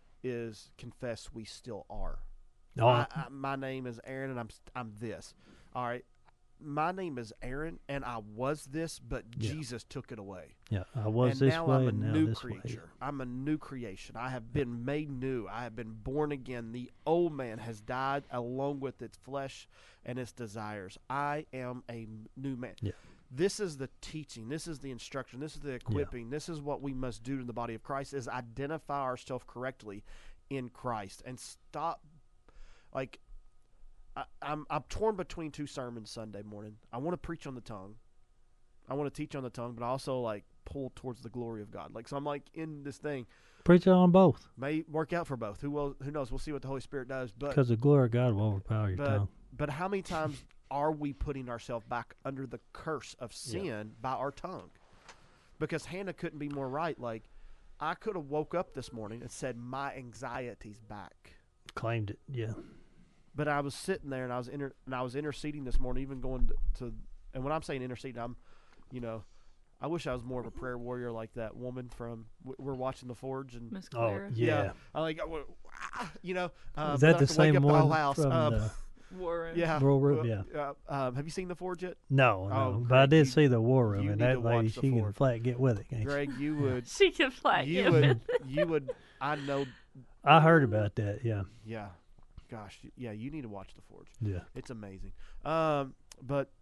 is confess we still are. No, I, I, my name is Aaron, and I'm st- I'm this. All right, my name is Aaron, and I was this, but Yeah. Jesus took it away. yeah, I was and this now way, I'm a and now new this way. creature. I'm a new creation. I have been made new. I have been born again. The old man has died along with its flesh and its desires. I am a m- new man. Yeah. This is the teaching. This is the instruction. This is the equipping. This is what we must do in the body of Christ: is identify ourselves correctly in Christ and stop. Like, I, I'm I'm torn between two sermons Sunday morning. I want to preach on the tongue. I want to teach on the tongue, but I also like pull towards the glory of God. Like, so I'm like in this thing. Preach on both, May work out for both. Who will? Who knows? We'll see what the Holy Spirit does. But because the glory of God will overpower your but tongue. but how many times are we putting ourselves back under the curse of sin Yeah. by our tongue? Because Hannah couldn't be more right. Like, I could have woke up this morning and said, my anxiety's back. Claimed it. Yeah. But I was sitting there and I was inter- and I was interceding this morning, even going to, to and when I'm saying interceding, I'm, you know, I wish I was more of a prayer warrior like that woman from w- we're watching The Forge and Miss Oh, Clara. yeah. I like, I w- ah, you know, um, Is but I that the have to wake same up the whole one house. from Um, the War Room. yeah, War Room? uh, Yeah. uh, um, have you seen The Forge yet? No, no. Oh, but I Greg, did you- see the War Room, you and need that to lady, watch The she can Forge. flat get with it, can't she? Greg, you would, She can flat you get would, with it. you would. I know. I heard about that. Yeah. Yeah, gosh, y- yeah. You need to watch The Forge. Yeah. It's amazing. Um, but,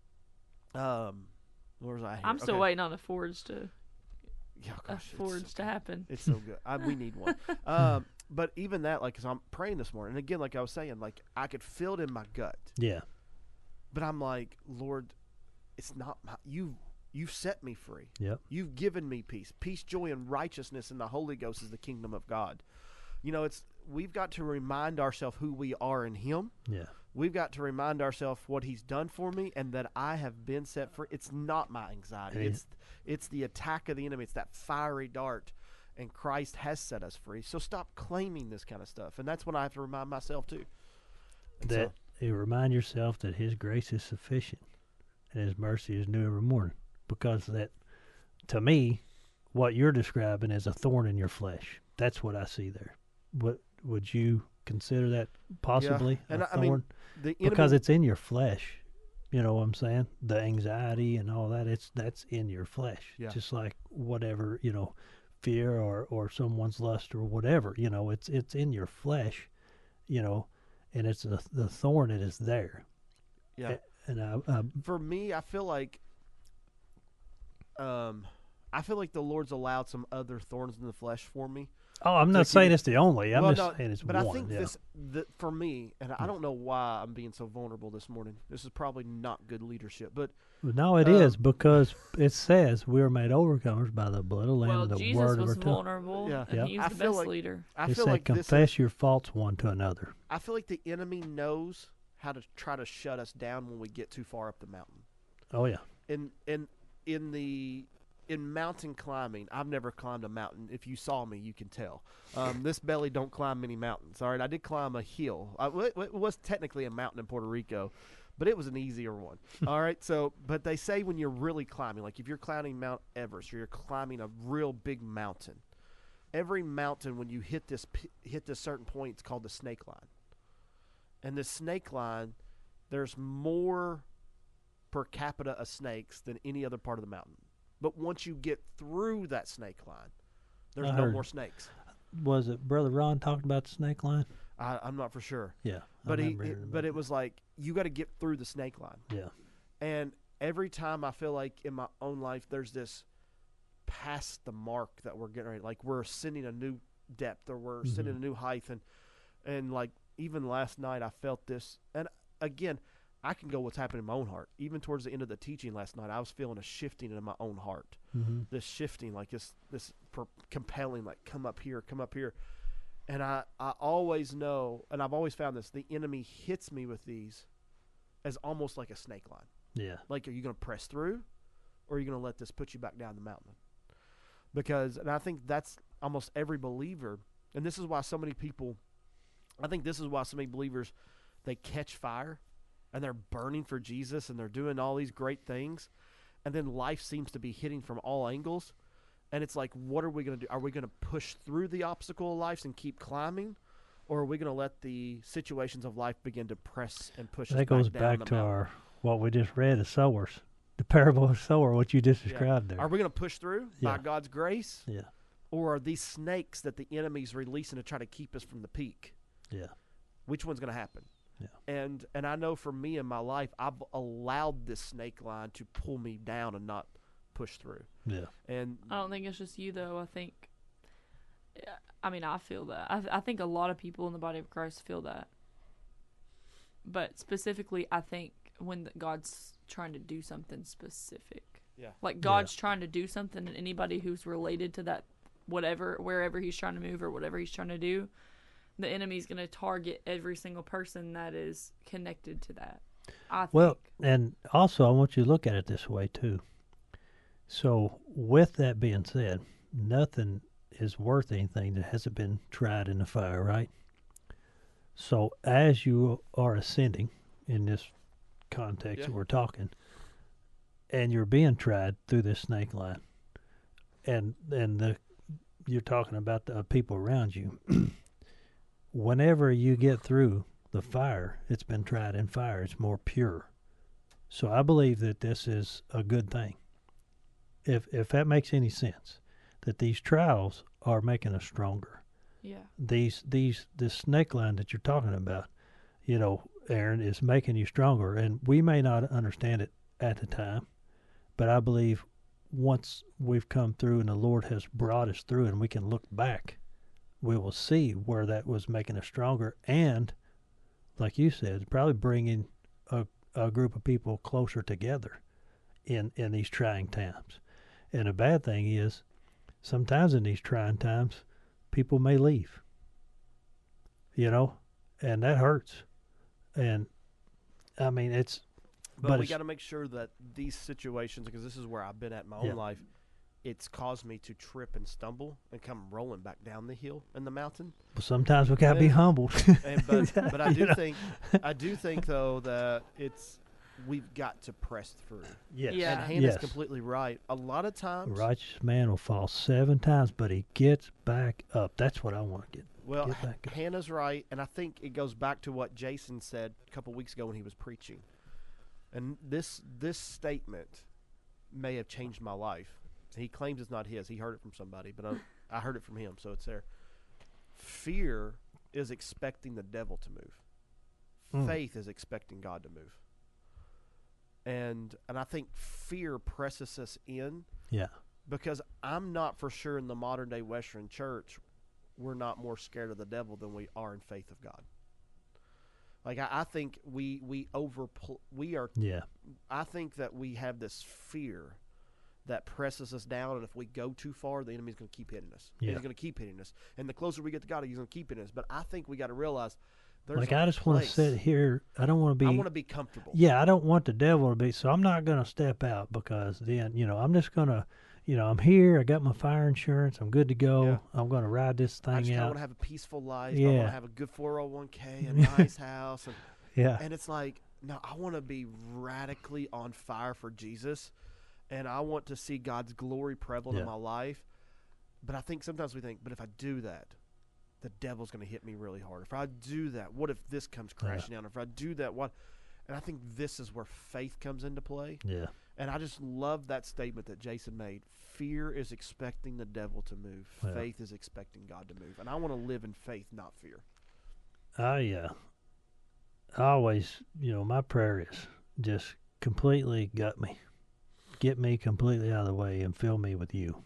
um, where was I? Here? I'm still Okay. waiting on a Forge to Yeah, a gosh, it's Forge so to happen. It's so good. I, we need one. Um, but even that, like, 'cause I'm praying this morning, and again, like I was saying, like I could feel it in my gut, Yeah. but I'm like, Lord, it's not my, you. You've set me free. Yep. You've given me peace, peace, joy, and righteousness in the Holy Ghost is the kingdom of God. You know, it's we've got to remind ourselves who we are in Him. Yeah. We've got to remind ourselves what He's done for me and that I have been set free. It's not my anxiety. And he- It's it's the attack of the enemy. It's that fiery dart, and Christ has set us free. So stop claiming this kind of stuff, and that's what I have to remind myself too. And That so, you remind yourself that His grace is sufficient, and His mercy is new every morning. Because that, to me, what you're describing is a thorn in your flesh. That's what I see there. What would you consider that possibly and a I- I mean, thorn? the enemy, Because it's in your flesh. You know what I'm saying? The anxiety and all that, it's that's in your flesh. Yeah. Just like whatever, you know, fear or, or someone's lust or whatever, you know, it's it's in your flesh, you know, and it's the the thorn that is there. yeah. And I, I For me, I feel like, um, I feel like the Lord's allowed some other thorns in the flesh for me. oh, I'm to not saying keep- it's the only. I'm Well, just no, saying it's but one. I think yeah. this, the, for me, and I don't know why I'm being so vulnerable this morning. This is probably not good leadership, but No, it um, is because it says we are made overcomers by the blood of the Lamb Well, and the Jesus word of was our tongue. vulnerable, Yeah. and Yeah. he was I the feel best like- leader. I It feel said like this. confess Is, your faults one to another. I feel like the enemy knows how to try to shut us down when we get too far up the mountain. Oh yeah, In in in the in mountain climbing, I've never climbed a mountain. If you saw me, you can tell. Um, this belly don't climb many mountains. All right, I did climb a hill. I, it, it was technically a mountain in Puerto Rico, but it was an easier one. All right, so but they say when you're really climbing, like if you're climbing Mount Everest or you're climbing a real big mountain, every mountain when you hit this p- hit this certain point, it's called the snake line. And the snake line, there's more per capita of snakes than any other part of the mountain. But once you get through that snake line, there's I no heard- more snakes. was it Brother Ron talking about the snake line? I, I'm not for sure, Yeah, I but he, remember hearing it, about but that. it was like you got to get through the snake line. Yeah, And every time I feel like in my own life, there's this past the mark that we're getting ready. Like we're ascending a new depth or we're ascending Mhm. a new height. And, and like even last night, I felt this. And again, I can go what's happening in my own heart. Even towards the end of the teaching last night, I was feeling a shifting in my own heart. hmm This shifting, like this, this per- compelling, like come up here, come up here. And I, I always know, and I've always found this, the enemy hits me with these as almost like a snake line. yeah, Like, are you going to press through, or are you going to let this put you back down the mountain? Because, and I think that's almost every believer, and this is why so many people, I think this is why so many believers, they catch fire, and they're burning for Jesus, and they're doing all these great things, and then life seems to be hitting from all angles, and it's like, what are we going to do? Are we going to push through the obstacle of life and keep climbing, or are we going to let the situations of life begin to press and push us that goes back down back the to mountain? our what we just read, the sowers, the parable of the sower, what you just Yeah. described there. Are we going to push through Yeah. by God's grace? Yeah, Or are these snakes that the enemy's releasing to try to keep us from the peak? yeah, Which one's going to happen? Yeah. And and I know for me in my life, I've allowed this snake line to pull me down and not push through. yeah, And I don't think it's just you, though. I think, yeah, I mean, I feel that. I, I think a lot of people in the body of Christ feel that. But specifically, I think when the, God's trying to do something specific. Yeah. Like God's trying to do something, and anybody who's related to that, whatever, wherever he's trying to move or whatever he's trying to do, the enemy's going to target every single person that is connected to that. I think. Well, and also I want you to look at it this way too. So, with that being said, nothing is worth anything that hasn't been tried in the fire, right? So, as you are ascending in this context Yeah. that we're talking, and you're being tried through this snake line, and and the you're talking about the people around you. Whenever you get through the fire, it's been tried in fire. It's more pure. So I believe that this is a good thing. If if that makes any sense, that these trials are making us stronger. Yeah. These these this snake line that you're talking about, you know, Aaron, is making you stronger. And we may not understand it at the time, but I believe once we've come through and the Lord has brought us through and we can look back, we will see where that was making us stronger. And like you said, probably bringing a, a group of people closer together in, in these trying times. And the bad thing is, sometimes in these trying times, people may leave, you know, and that hurts. And I mean, it's, But, but we it's, got to make sure that these situations, because this is where I've been at in my Yeah. own life, it's caused me to trip and stumble and come rolling back down the hill in the mountain. sometimes we got to be Yeah. humbled. And but but I You do know? think I do think though that it's we've got to press through. Yes. Yeah. And Hannah's Yes. completely right. A lot of A times, righteous man will fall seven times, but he gets back up. That's what I want to get. well, get back up. Hannah's right, and I think it goes back to what Jason said a couple weeks ago when he was preaching. And this this statement may have changed my life. He claims it's not his. He heard it from somebody, but I, I heard it from him, so it's there. Fear is expecting the devil to move. Mm. Faith is expecting God to move. And and I think fear presses us in Yeah. because I'm not for sure in the modern day Western church we're not more scared of the devil than we are in faith of God. Like I, I think we we over we are Yeah. I think that we have this fear that presses us down, and if we go too far, the enemy's going to keep hitting us. Yeah. He's going to keep hitting us, and the closer we get to God, he's going to keep hitting us. But I think we got to realize there's Like a I just want to place. sit here. I don't want to I be. want to be comfortable. Yeah, I don't want the devil to be. So I'm not going to step out because then you know I'm just going to, you know, I'm here. I got my fire insurance. I'm good to go. Yeah. I'm going to ride this I thing just kind of out. want to have a peaceful life. I want Yeah. to have a good four oh one k, a nice house, and Yeah. and it's like no, I want to be radically on fire for Jesus. And I want to see God's glory prevalent Yeah. in my life. But I think sometimes we think, but if I do that, the devil's going to hit me really hard. If I do that, what if this comes crashing down? If I do that, what? And I think this is where faith comes into play. Yeah. And I just love that statement that Jason made. Fear is expecting the devil to move. Yeah. Faith is expecting God to move. And I want to live in faith, not fear. I uh, I always, you know, my prayer is just completely gut me. Get me completely out of the way and fill me with you.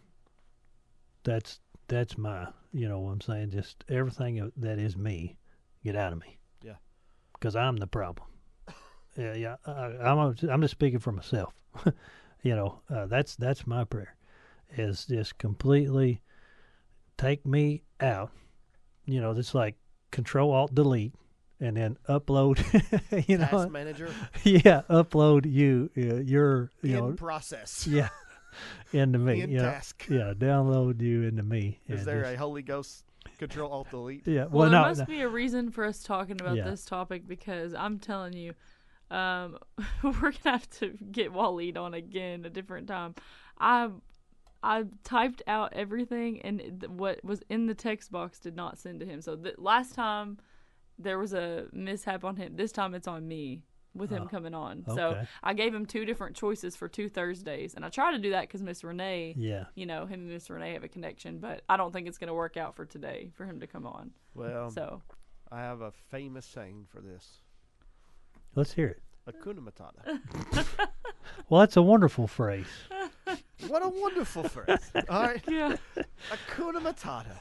That's that's my, you know what I'm saying? Just everything that is me, get out of me. Yeah. Because I'm the problem. Yeah, yeah. I, I'm a, I'm just speaking for myself. You know, uh, that's that's my prayer, is just completely take me out. You know, it's like Control Alt Delete. And then upload, you Task know, manager yeah, upload you, uh, your, you in know, process. yeah, into me, In you know, task. yeah, download you into me. Is and there just- a Holy Ghost Control Alt Delete? yeah, Well, well, there no, must no, be a reason for us talking about Yeah. this topic because I'm telling you, um, we're gonna have to get Waleed on again a different time. I I typed out everything, and th- what was in the text box did not send to him. So the last time there was a mishap on him. This time it's on me with him Oh, coming on. So okay. I gave him two different choices for two Thursdays, and I try to do that because Miss Renee, yeah, you know, him and Miss Renee have a connection, but I don't think it's gonna work out for today for him to come on. Well, So. I have a famous saying for this. let's hear it. Hakuna Matata. Well, that's a wonderful phrase. What a wonderful phrase. All right. Yeah. Hakuna Matata.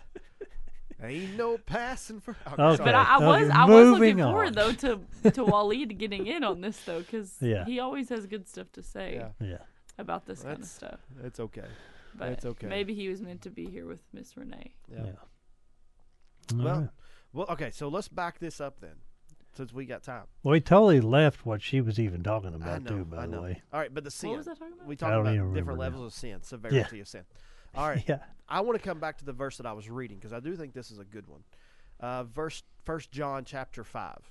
Ain't no passing for. Oh, Okay. sorry. But I, I was Okay, I was looking moving forward on. though to to Waleed getting in on this though because Yeah. he always has good stuff to say Yeah, Yeah, about this kind of That's- stuff. it's okay. But it's okay. maybe he was meant to be here with Miss Renee. Yeah. yeah. All Well, right. Well, okay, so let's back this up then. since we got time. Well, he totally left what she was even talking I about, know, too, by I the know. way. All right, but the sin. What was I talking about? We I talked don't about even different remember levels of sin, severity of sin. All right, Yeah. I want to come back to the verse that I was reading because I do think this is a good one. Uh, verse First John chapter five,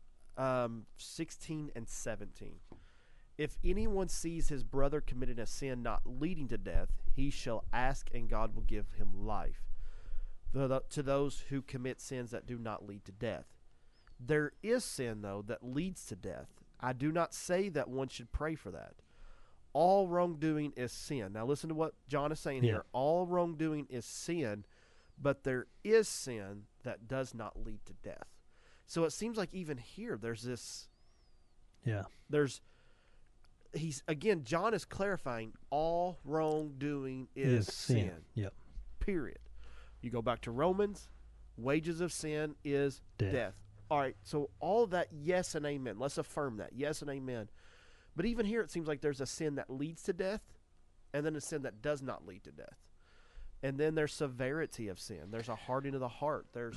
um, sixteen and seventeen. If anyone sees his brother committing a sin not leading to death, he shall ask, and God will give him life. The, the, to those who commit sins that do not lead to death. There is sin, though, that leads to death. I do not say that one should pray for that. All wrongdoing is sin. Now listen to what John is saying Yeah. here. All wrongdoing is sin, but there is sin that does not lead to death. So it seems like even here there's this, Yeah. there's, he's, again, John is clarifying all wrongdoing is, Is sin. sin. Yep. Period. You go back to Romans, wages of sin is Death. death. All right, so all that, yes and amen. Let's affirm that, yes and amen. But even here, it seems like there's a sin that leads to death, and then a sin that does not lead to death. And then there's severity of sin. There's a hardening of the heart. There's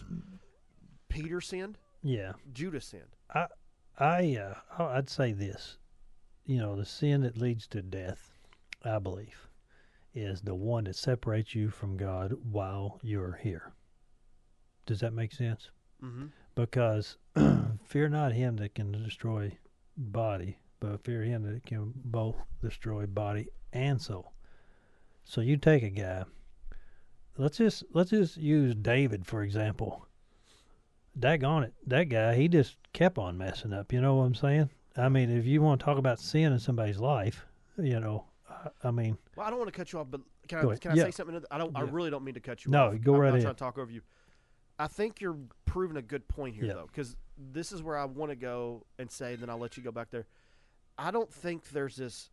Peter sinned, Yeah. Judas sinned. I, I, uh, I- I'd say this. You know, the sin that leads to death, I believe, is the one that separates you from God while you're here. Does that make sense? Mm-hmm. Because fear not him that can destroy body, but fear him that can both destroy body and soul. So you take a guy. Let's just let's just use David for example. Daggone it, that guy, he just kept on messing up. You know what I'm saying? I mean, if you want to talk about sin in somebody's life, you know, I, I mean, Well, I don't want to cut you off, but can Go I ahead. can I Yeah. say something? I don't. I Yeah. really don't mean to cut you No, off. go I'm right not ahead. trying to talk over you. I think you're proving a good point here, Yeah. though, because this is where I want to go and say. Then I'll let you go back there. I don't think there's this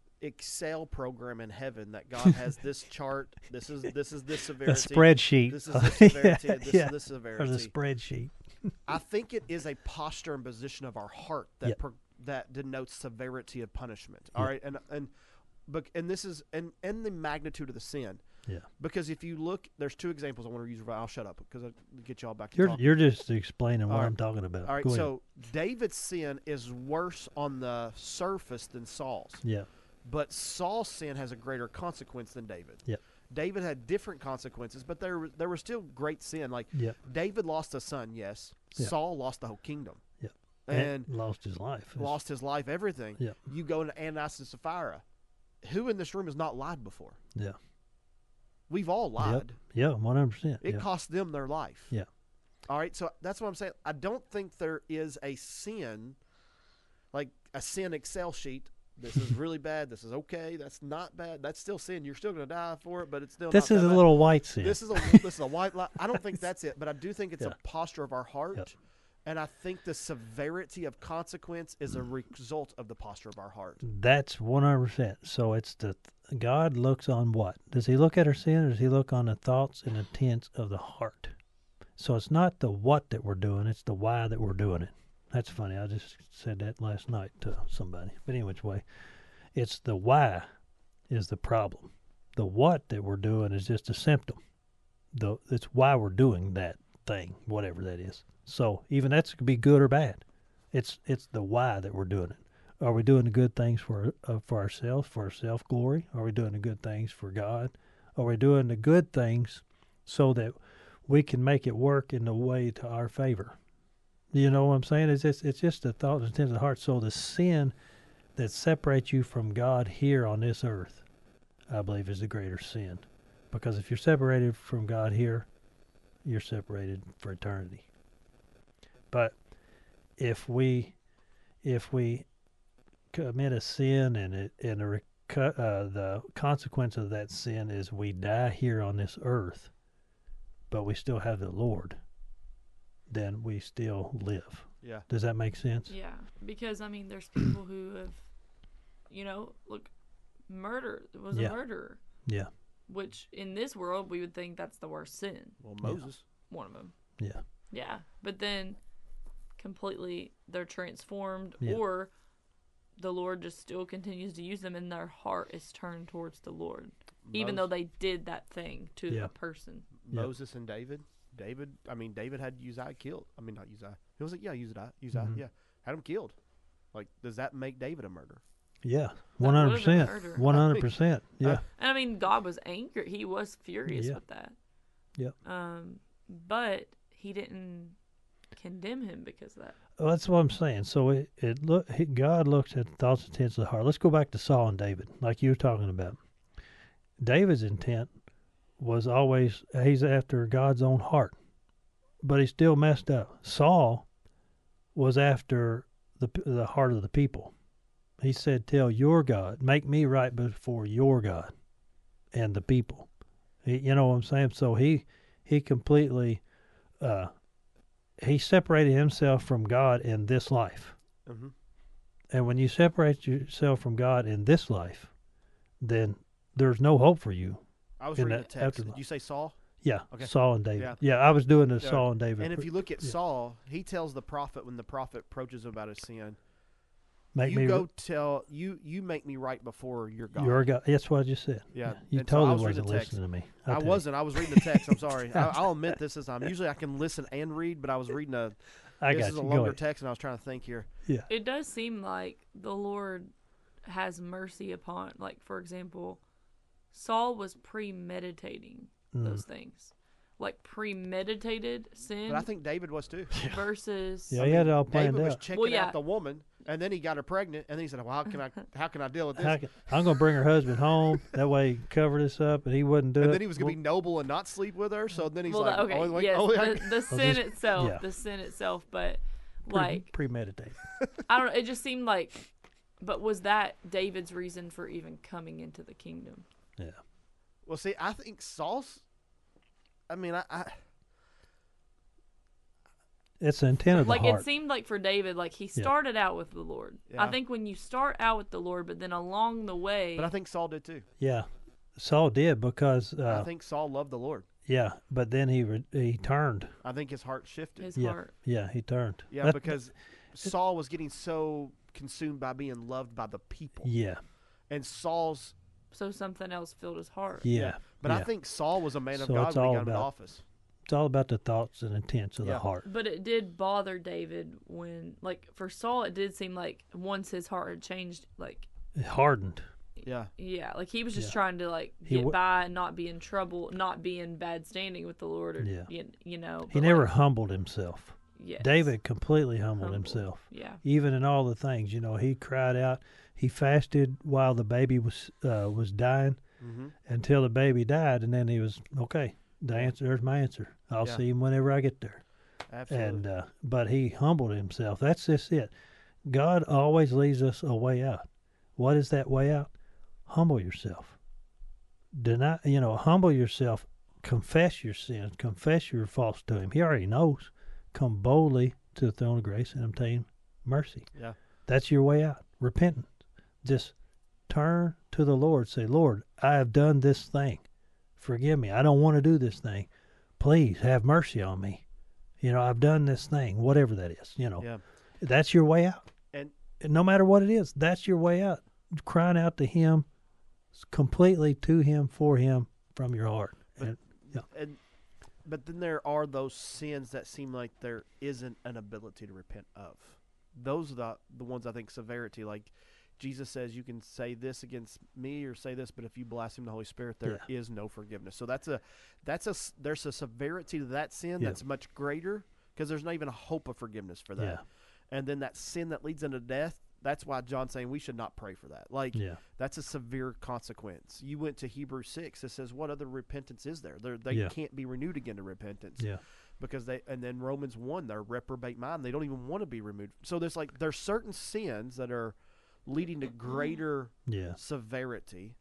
Excel program in heaven that God has this chart. This is this is this the severity. spreadsheet. This is the severity. yeah, and this yeah. is this Or severity. the spreadsheet. I think it is a posture and position of our heart that Yep. pro- that denotes severity of punishment. All Yep. right, and and but and this is and and the magnitude of the sin. Yeah. Because if you look, there's two examples I want to use. I'll shut up because I get y'all back to You're talk. you're just explaining what All right. I'm talking about. All right, Go ahead. so David's sin is worse on the surface than Saul's, yeah, but Saul's sin has a greater consequence than David. Yep. David had different consequences, but there were- there was still great sin. Like yeah, David lost a son, yes. Yep. Saul lost the whole kingdom. Yep. And, lost his life. lost his life, everything. Yep. You go to Ananias and Sapphira. Who in this room has not lied before? Yeah. We've all lied. Yeah, one hundred percent. It Yeah. cost them their life. Yeah. All right, so that's what I'm saying. I don't think there is a sin, like a sin Excel sheet. This is really bad. This is okay. That's not bad. That's still sin. You're still going to die for it, but it's still This not is that a bad. little white sin. This is a this is a white lie. I don't think that's it, but I do think it's Yeah. a posture of our heart. Yep. And I think the severity of consequence is a result of the posture of our heart. That's one hundred percent. So it's the God looks on what? Does he look at our sin, or does he look on the thoughts and intents of the heart? So it's not the what that we're doing; it's the why that we're doing it. That's funny. I just said that last night to somebody. But any which way, it's the why is the problem. The what that we're doing is just a symptom. The it's why we're doing that thing, whatever that is. So even that's could be good or bad. It's it's the why that we're doing it. Are we doing the good things for uh, for ourselves, for our self glory? Are we doing the good things for God? Are we doing the good things so that we can make it work in the way to our favor? You know what I'm saying? It's just it's just the thought and intent of the heart. So the sin that separates you from God here on this earth, I believe, is the greater sin. Because if you're separated from God here, you're separated for eternity. But if we if we commit a sin and it and the recu- uh, the consequence of that sin is we die here on this earth, but we still have the Lord, then we still live. Yeah. Does that make sense? Yeah, because I mean, there's people who have, you know, look, murder was Yeah. a murderer, Yeah. which in this world we would think that's the worst sin. Well, Moses. One of them. Yeah. Yeah, but then completely they're transformed, Yeah. or the Lord just still continues to use them, and their heart is turned towards the Lord, even though they did that thing to Yeah. a person. Yeah. Moses and David. David, I mean, David had Uzziah killed. I mean, not Uzziah. He was like, yeah, Uzziah, Uzziah, Mhm. yeah, had him killed. Like, does that make David a murderer? Yeah, That one hundred would've been percent, murder. one hundred percent. Yeah, And I mean, God was angry. He was furious Yeah. with that. Yep. Um, but he didn't condemn him because of that. well, that's what I'm saying. So it, it look he, God looks at the thoughts and intents of the heart. Let's go back to Saul and David, like you were talking about. David's intent was always he's after God's own heart, but he still messed up. Saul was after the the heart of the people. He said, "Tell your God, make me right before your God and the people." He, you know what I'm saying? So he he completely uh, he separated himself from God in this life. Mm-hmm. And when you separate yourself from God in this life, then there's no hope for you. I was In reading the the text. afterlife. Did you say Saul? Yeah, Okay. Saul and David. Yeah. Yeah, I was doing the Yeah. Saul and David. And if you look at Yeah. Saul, he tells the prophet when the prophet approaches him about his sin, make you me go tell you you make me right before your God. your God. That's what I just said. Yeah. You And so I totally was reading wasn't the text. listening to me. I I'll tell you. wasn't. I was reading the text. I'm sorry. I, I'll admit this is time. Usually I can listen and read, but I was reading a. I this got is you. a Go longer ahead. text, and I was trying to think here. Yeah. It does seem like the Lord has mercy upon, like, for example, Saul was premeditating Mm. those things. Like, premeditated sin But I think David was too. versus. Yeah, I he had mean, it all planned David was out. checking Well, yeah. out the woman, and then he got her pregnant, and then he said, "Well, how can I how can I deal with this?" How can- I'm going to bring her husband home. That way, he can cover this up, and he wouldn't do and it. then he was going to be noble and not sleep with her. So then he's well, like, okay, "Oh, like, yes, oh, I- the, the sin just- itself, yeah. the sin itself, but Pre- like premeditated. I don't know, it just seemed like, but was that David's reason for even coming into the kingdom? Yeah. Well, see, I think Saul's. I mean, I, I It's the intent of the Like heart. it seemed like for David, like he started out with the Lord. I Yeah. think when you start out with the Lord, but then along the way, but I think Saul did too. Yeah, Saul did because uh, I think Saul loved the Lord. yeah, but then he re- he turned. I think his heart shifted. his Yeah. heart. Yeah, he turned. Yeah, That- because Saul was getting so consumed by being loved by the people, Yeah, and Saul's. So something else filled his heart. yeah. But I yeah. think Saul was a man of So God it's when he all got into about- office. It's all about the thoughts and intents of Yeah. the heart. But it did bother David when, like, for Saul, it did seem like once his heart had changed, like, It hardened. Yeah, yeah, like he was just Yeah. trying to like He get wa- by and not be in trouble, not be in bad standing with the Lord, or Yeah. you, you know. He but, never like, humbled himself. yes. David completely humbled Humbled. himself. Yeah. Even in all the things, you know, he cried out. He fasted while the baby was uh, was dying mm-hmm. until the baby died, and then he was okay. The answer, there's my answer. I'll Yeah. see him whenever I get there. Absolutely. And uh, but he humbled himself. That's just it. God always leaves us a way out. What is that way out? Humble yourself. Deny, you know, humble yourself. Confess your sins. Confess your faults to Him. He already knows. Come boldly to the throne of grace and obtain mercy. Yeah. That's your way out. Repentance. Just turn to the Lord. Say, Lord, I have done this thing. Forgive me. I don't want to do this thing. Please have mercy on me. You know, I've done this thing, whatever that is. You know, Yeah. that's your way out. And- And no matter what it is, that's your way out. Crying out to Him, completely to Him, for Him, from your heart. But- And, and but then there are those sins that seem like there isn't an ability to repent of. Those are the the ones I think severity. Like Jesus says, you can say this against me or say this, but if you blaspheme the Holy Spirit, there is no forgiveness. So that's a that's a s- there's a severity to that sin Yeah. that's much greater because there's not even a hope of forgiveness for that. Yeah. And then that sin that leads into death. That's why John's saying we should not pray for that. Like yeah, that's a severe consequence. You went to Hebrews six. It says, "What other repentance is there? They're, they Yeah. can't be renewed again to repentance." yeah, Because they and then Romans one, they're reprobate mind. They don't even want to be removed. So there's like there's certain sins that are leading to greater yeah, severity.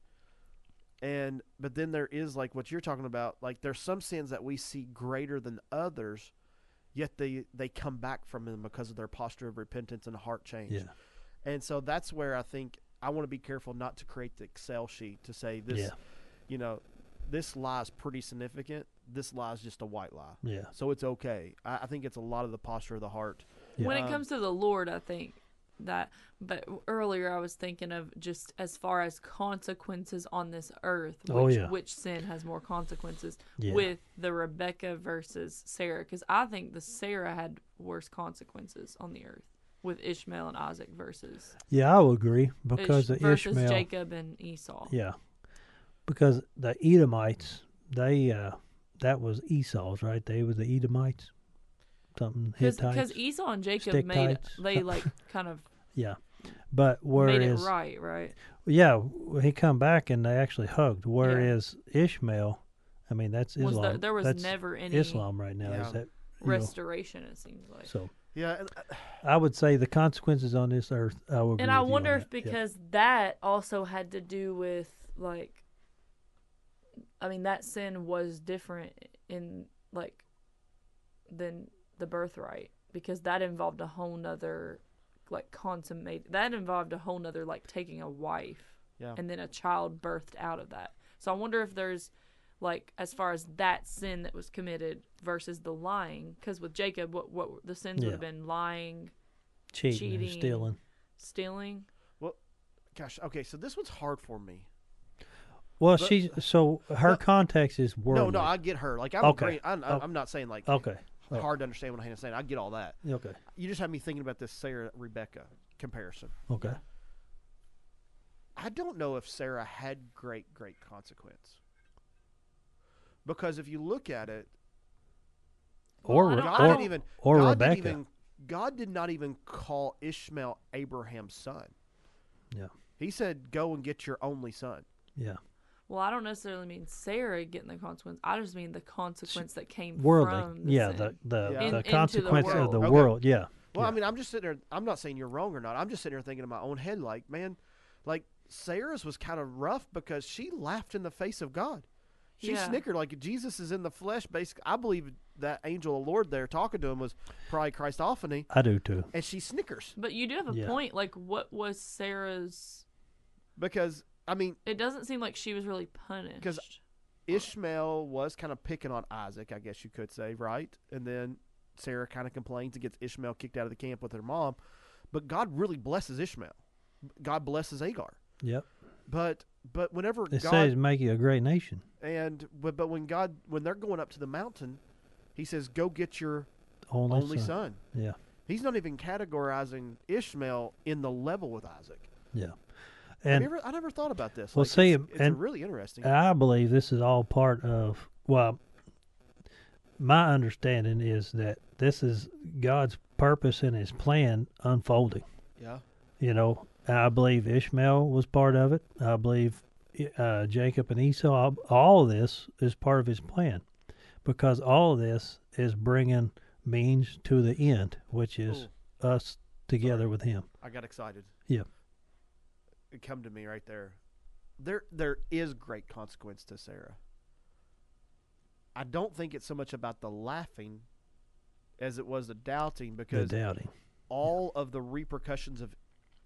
And but then there is like what you're talking about. Like there's some sins that we see greater than others, yet they they come back from them because of their posture of repentance and heart change. yeah, And so that's where I think I want to be careful not to create the Excel sheet to say this, Yeah. you know, this lie is pretty significant. This lie is just a white lie. yeah. So it's okay. I, I think it's a lot of the posture of the heart. Yeah. When it Um, comes to the Lord, I think that. But earlier I was thinking of just as far as consequences on this earth, which, Oh, yeah. which sin has more consequences Yeah. with the Rebecca versus Sarah. Because I think the Sarah had worse consequences on the earth with Ishmael and Isaac versus, Yeah, I would agree because Ish, of versus Ishmael. Jacob and Esau. Yeah, because the Edomites, they uh, that was Esau's, right? They were the Edomites, something Hittites. Because Esau and Jacob made Stickites. they like kind of Yeah, but made it whereas right, right? yeah, he come back and they actually hugged. Whereas Ishmael, I mean that's Was Islam. the, there was that's never any Islam right now. Yeah. Is that you know, restoration? It seems like. so? Yeah, and, uh, I would say the consequences on this earth. I would. And agree I with you wonder on if that. Yeah. because that also had to do with like, I mean, that sin was different in like than the birthright because that involved a whole nother like consummate. That involved a whole nother like taking a wife yeah. and then a child birthed out of that. So I wonder if there's like as far as that sin that was committed versus the lying, because with Jacob, what what the sins Yeah. would have been lying, cheating, and cheating, stealing. stealing. Gosh, okay, so this one's hard for me. Well, But- she's so her but- context is worldly. No, no, I get her. Like I'm Okay. agreeing. I'm, Oh. I'm not saying like okay. Oh. hard to understand what Hannah's saying. I get all that. Okay. You just have me thinking about this Sarah Rebecca comparison. Okay. I don't know if Sarah had great, great consequence. Because if you look at it, Or Well, I Re- don't- God I didn't don't- even or God Rebecca. Didn't even, God did not even call Ishmael Abraham's son. Yeah. He said, "Go and get your only son." Yeah. Well, I don't necessarily mean Sarah getting the consequence. I just mean the consequence that came Worldly. from the Yeah. sin. The the, Yeah. In- the into the consequence of world. the Okay. world. Yeah. Well, I Yeah. mean, I'm just sitting there. I'm not saying you're wrong or not. I'm just sitting there thinking in my own head, like, man, like Sarah's was kind of rough because she laughed in the face of God. She Yeah. snickered like Jesus is in the flesh. Basically, I believe that angel of the Lord there talking to him was probably Christophany, I do too. and she snickers But you do have a Yeah. point. Like, what was Sarah's? because I mean It doesn't seem like she was really punished. 'Cause Ishmael was kind of picking on Isaac, I guess you could say, right? And then Sarah kind of complains and gets Ishmael kicked out of the camp with her mom, but God really blesses Ishmael. God blesses Agar, Yep. but but whenever It God says make you a great nation. and but, but when God when they're going up to the mountain, He says, "Go get your Only, only son. son." Yeah. He's not even categorizing Ishmael in the level with Isaac. Yeah. Have And you ever, I never thought about this. Well, Like, see, it's, it's and- really interesting. And I believe this is all part of, well, my understanding is that this is God's purpose and his plan unfolding. yeah, You know, I believe Ishmael was part of it. I believe uh, Jacob and Esau, all of this is part of his plan because all of this is bringing means to the end, which is Ooh, us together Sorry. with him. I got excited. Yeah. It come to me right there. There, there is great consequence to Sarah. I don't think it's so much about the laughing as it was the doubting, The because doubting. all of the repercussions of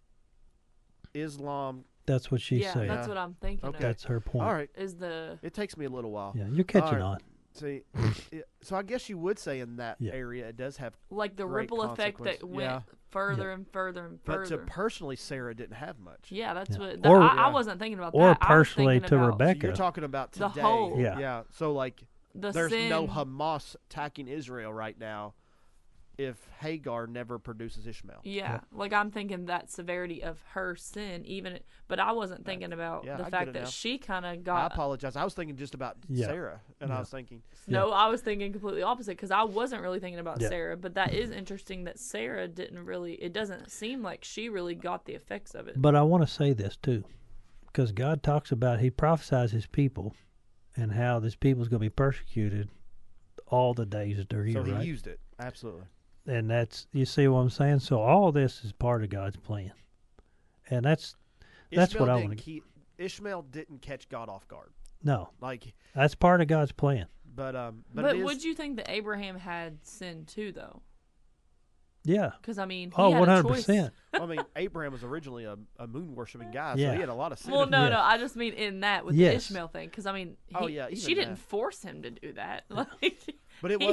Islam. That's what she's yeah, saying. that's Yeah. what I'm thinking. Okay. Of, That's her point. All right, is the it takes me a little while. Yeah, you're catching All on. See, it, so I guess you would say in that Yeah. area it does have, like the great ripple effect that consequence. went Yeah. further and further and but to further. personally, Sarah didn't have much. yeah, that's Yeah. what. Or- I, I Yeah. wasn't thinking about Or that. I was personally thinking to about So Rebecca. you're talking about The today. whole- Yeah. Yeah. So like, The there's sin, no Hamas attacking Israel right now if Hagar never produces Ishmael. Yeah, Yeah. like I'm thinking that severity of her sin, even, but I wasn't thinking about yeah, I the get fact it that now. she kind of I got. apologize. I was thinking just about Yeah. Sarah, and I Yeah. was thinking, No, I was thinking completely opposite because I wasn't really thinking about Yeah. Sarah. But that is interesting that Sarah didn't really. It doesn't seem like she really got the effects of it. But I want to say this too, because God talks about, he prophesies his people and how this people's going to be persecuted all the days that they're so here, he right? used it absolutely. And that's, you see what I'm saying? So all this is part of God's plan. And that's, That's Ishmael what I didn't wanna- keep- Ishmael didn't catch God off guard. no, Like, that's part of God's plan. but um, but, But, it is, would you think that Abraham had sin too, though? Yeah. Because I mean, he Oh, had one a hundred choice. percent. I mean, Abraham was originally a, a moon worshiping guy, Yeah. so he had a lot of sin. Well, in no, him. Yes. no. I just mean in that with Yes. the Ishmael thing. Because I mean, he, Oh, yeah, she even didn't that. force him to do that. Like, But it he- was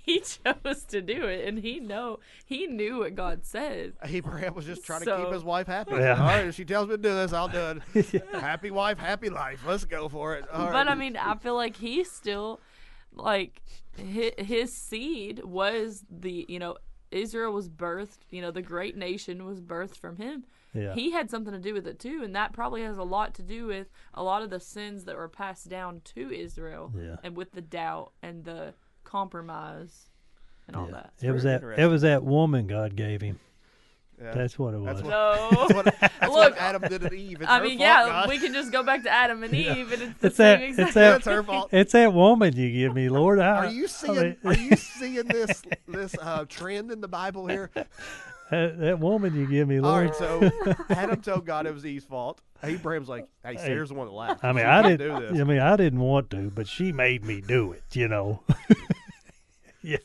he chose to do it, and he know he knew what God said. Abraham was just trying to So- keep his wife happy. Yeah. All right, if she tells me to do this, I'll do it. Happy wife, happy life. Let's go for it. All But right. I mean, I feel like he still, like, his, his seed was the, you know, Israel was birthed, you know, the great nation was birthed from him. Yeah. He had something to do with it too, and that probably has a lot to do with a lot of the sins that were passed down to Israel, Yeah. and with the doubt and the compromise and all Yeah. that. It was very that. It interesting. was that woman God gave him. Yeah. That's what it was. That's what- No, That's what, that's Look, what Adam did to Eve. It's I her mean, fault, yeah, God. we can just go back to Adam and Eve, and it's the It's same that- exact. it's that- It's her fault. It's that woman you give me, Lord. I, Are you I seeing? mean, Are you seeing this this uh, trend in the Bible here? that, that woman you give me, All Lord. right, so Adam told God it was Eve's fault. Abraham's like, "Hey, Sarah's the one that laughed. I mean, She I can't didn't. do this." I mean, I didn't want to, but she made me do it. You know. Yeah.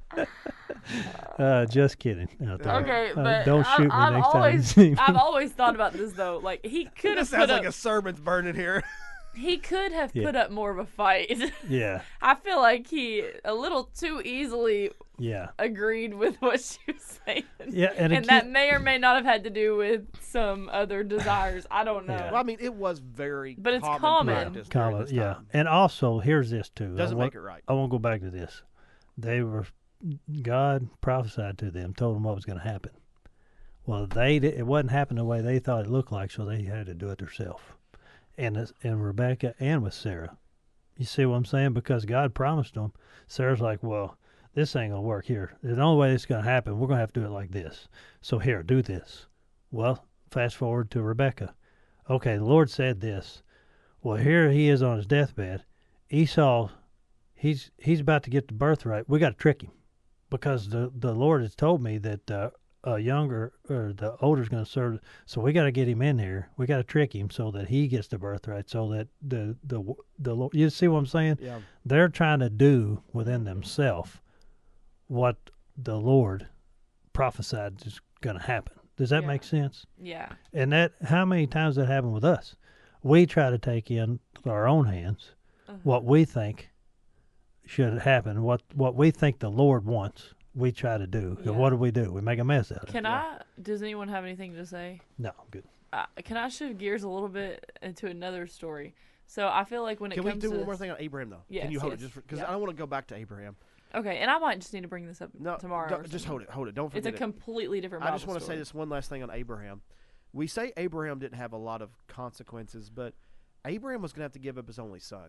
Uh, just kidding. out there. Okay, Uh, but don't I've, shoot me I've next always, time you see me. I've always thought about this though. Like he could This have sounds put like up, a sermon's burning here. he could have Yeah. put up more of a fight. Yeah, I feel like he a little too easily yeah, agreed with what she was saying. yeah, and, And it that keep- may or may not have had to do with some other desires. I don't know. Yeah. Well, I mean, it was very But it's common, common. practice during Comma, this yeah, time. and also here's this too. Doesn't I want, make it right. I want to go back to this. They were, God prophesied to them, told them what was going to happen. Well, they di- it wasn't happening the way they thought it looked like, so they had to do it themselves. And it's- and Rebecca and with Sarah, you see what I'm saying? Because God promised them. Sarah's like, well, this ain't gonna work here. The only way it's gonna happen, we're gonna have to do it like this. So here, do this. Well, fast forward to Rebecca. Okay, the Lord said this. Well, here he is on his deathbed. Esau, he's he's about to get the birthright. We got to trick him, because the the Lord has told me that uh, a younger or the older's going to serve. So we got to get him in here. We got to trick him so that he gets the birthright. So that the the the Lord, you see what I'm saying? Yeah. They're trying to do within themselves what the Lord prophesied is going to happen. Does that Yeah. make sense? Yeah. And that, how many times that happened with us? We try to take in our own hands Uh-huh. what we think should happen, what what we think the Lord wants. We try to do. Yeah. And what do we do? We make a mess out of it. Can I? Does anyone have anything to say? No, good. Uh, can I shift gears a little bit into another story? So I feel like when it Can we comes do to one more this- thing on Abraham though? Yes, Can you hold yes, it just because yeah. I don't want to go back to Abraham. Okay, and I might just need to bring this up No, tomorrow. don't- or just something. hold it. Hold it. Don't It's forget a it. completely different. I Bible just want to say story. this one last thing on Abraham. We say Abraham didn't have a lot of consequences, but Abraham was going to have to give up his only son.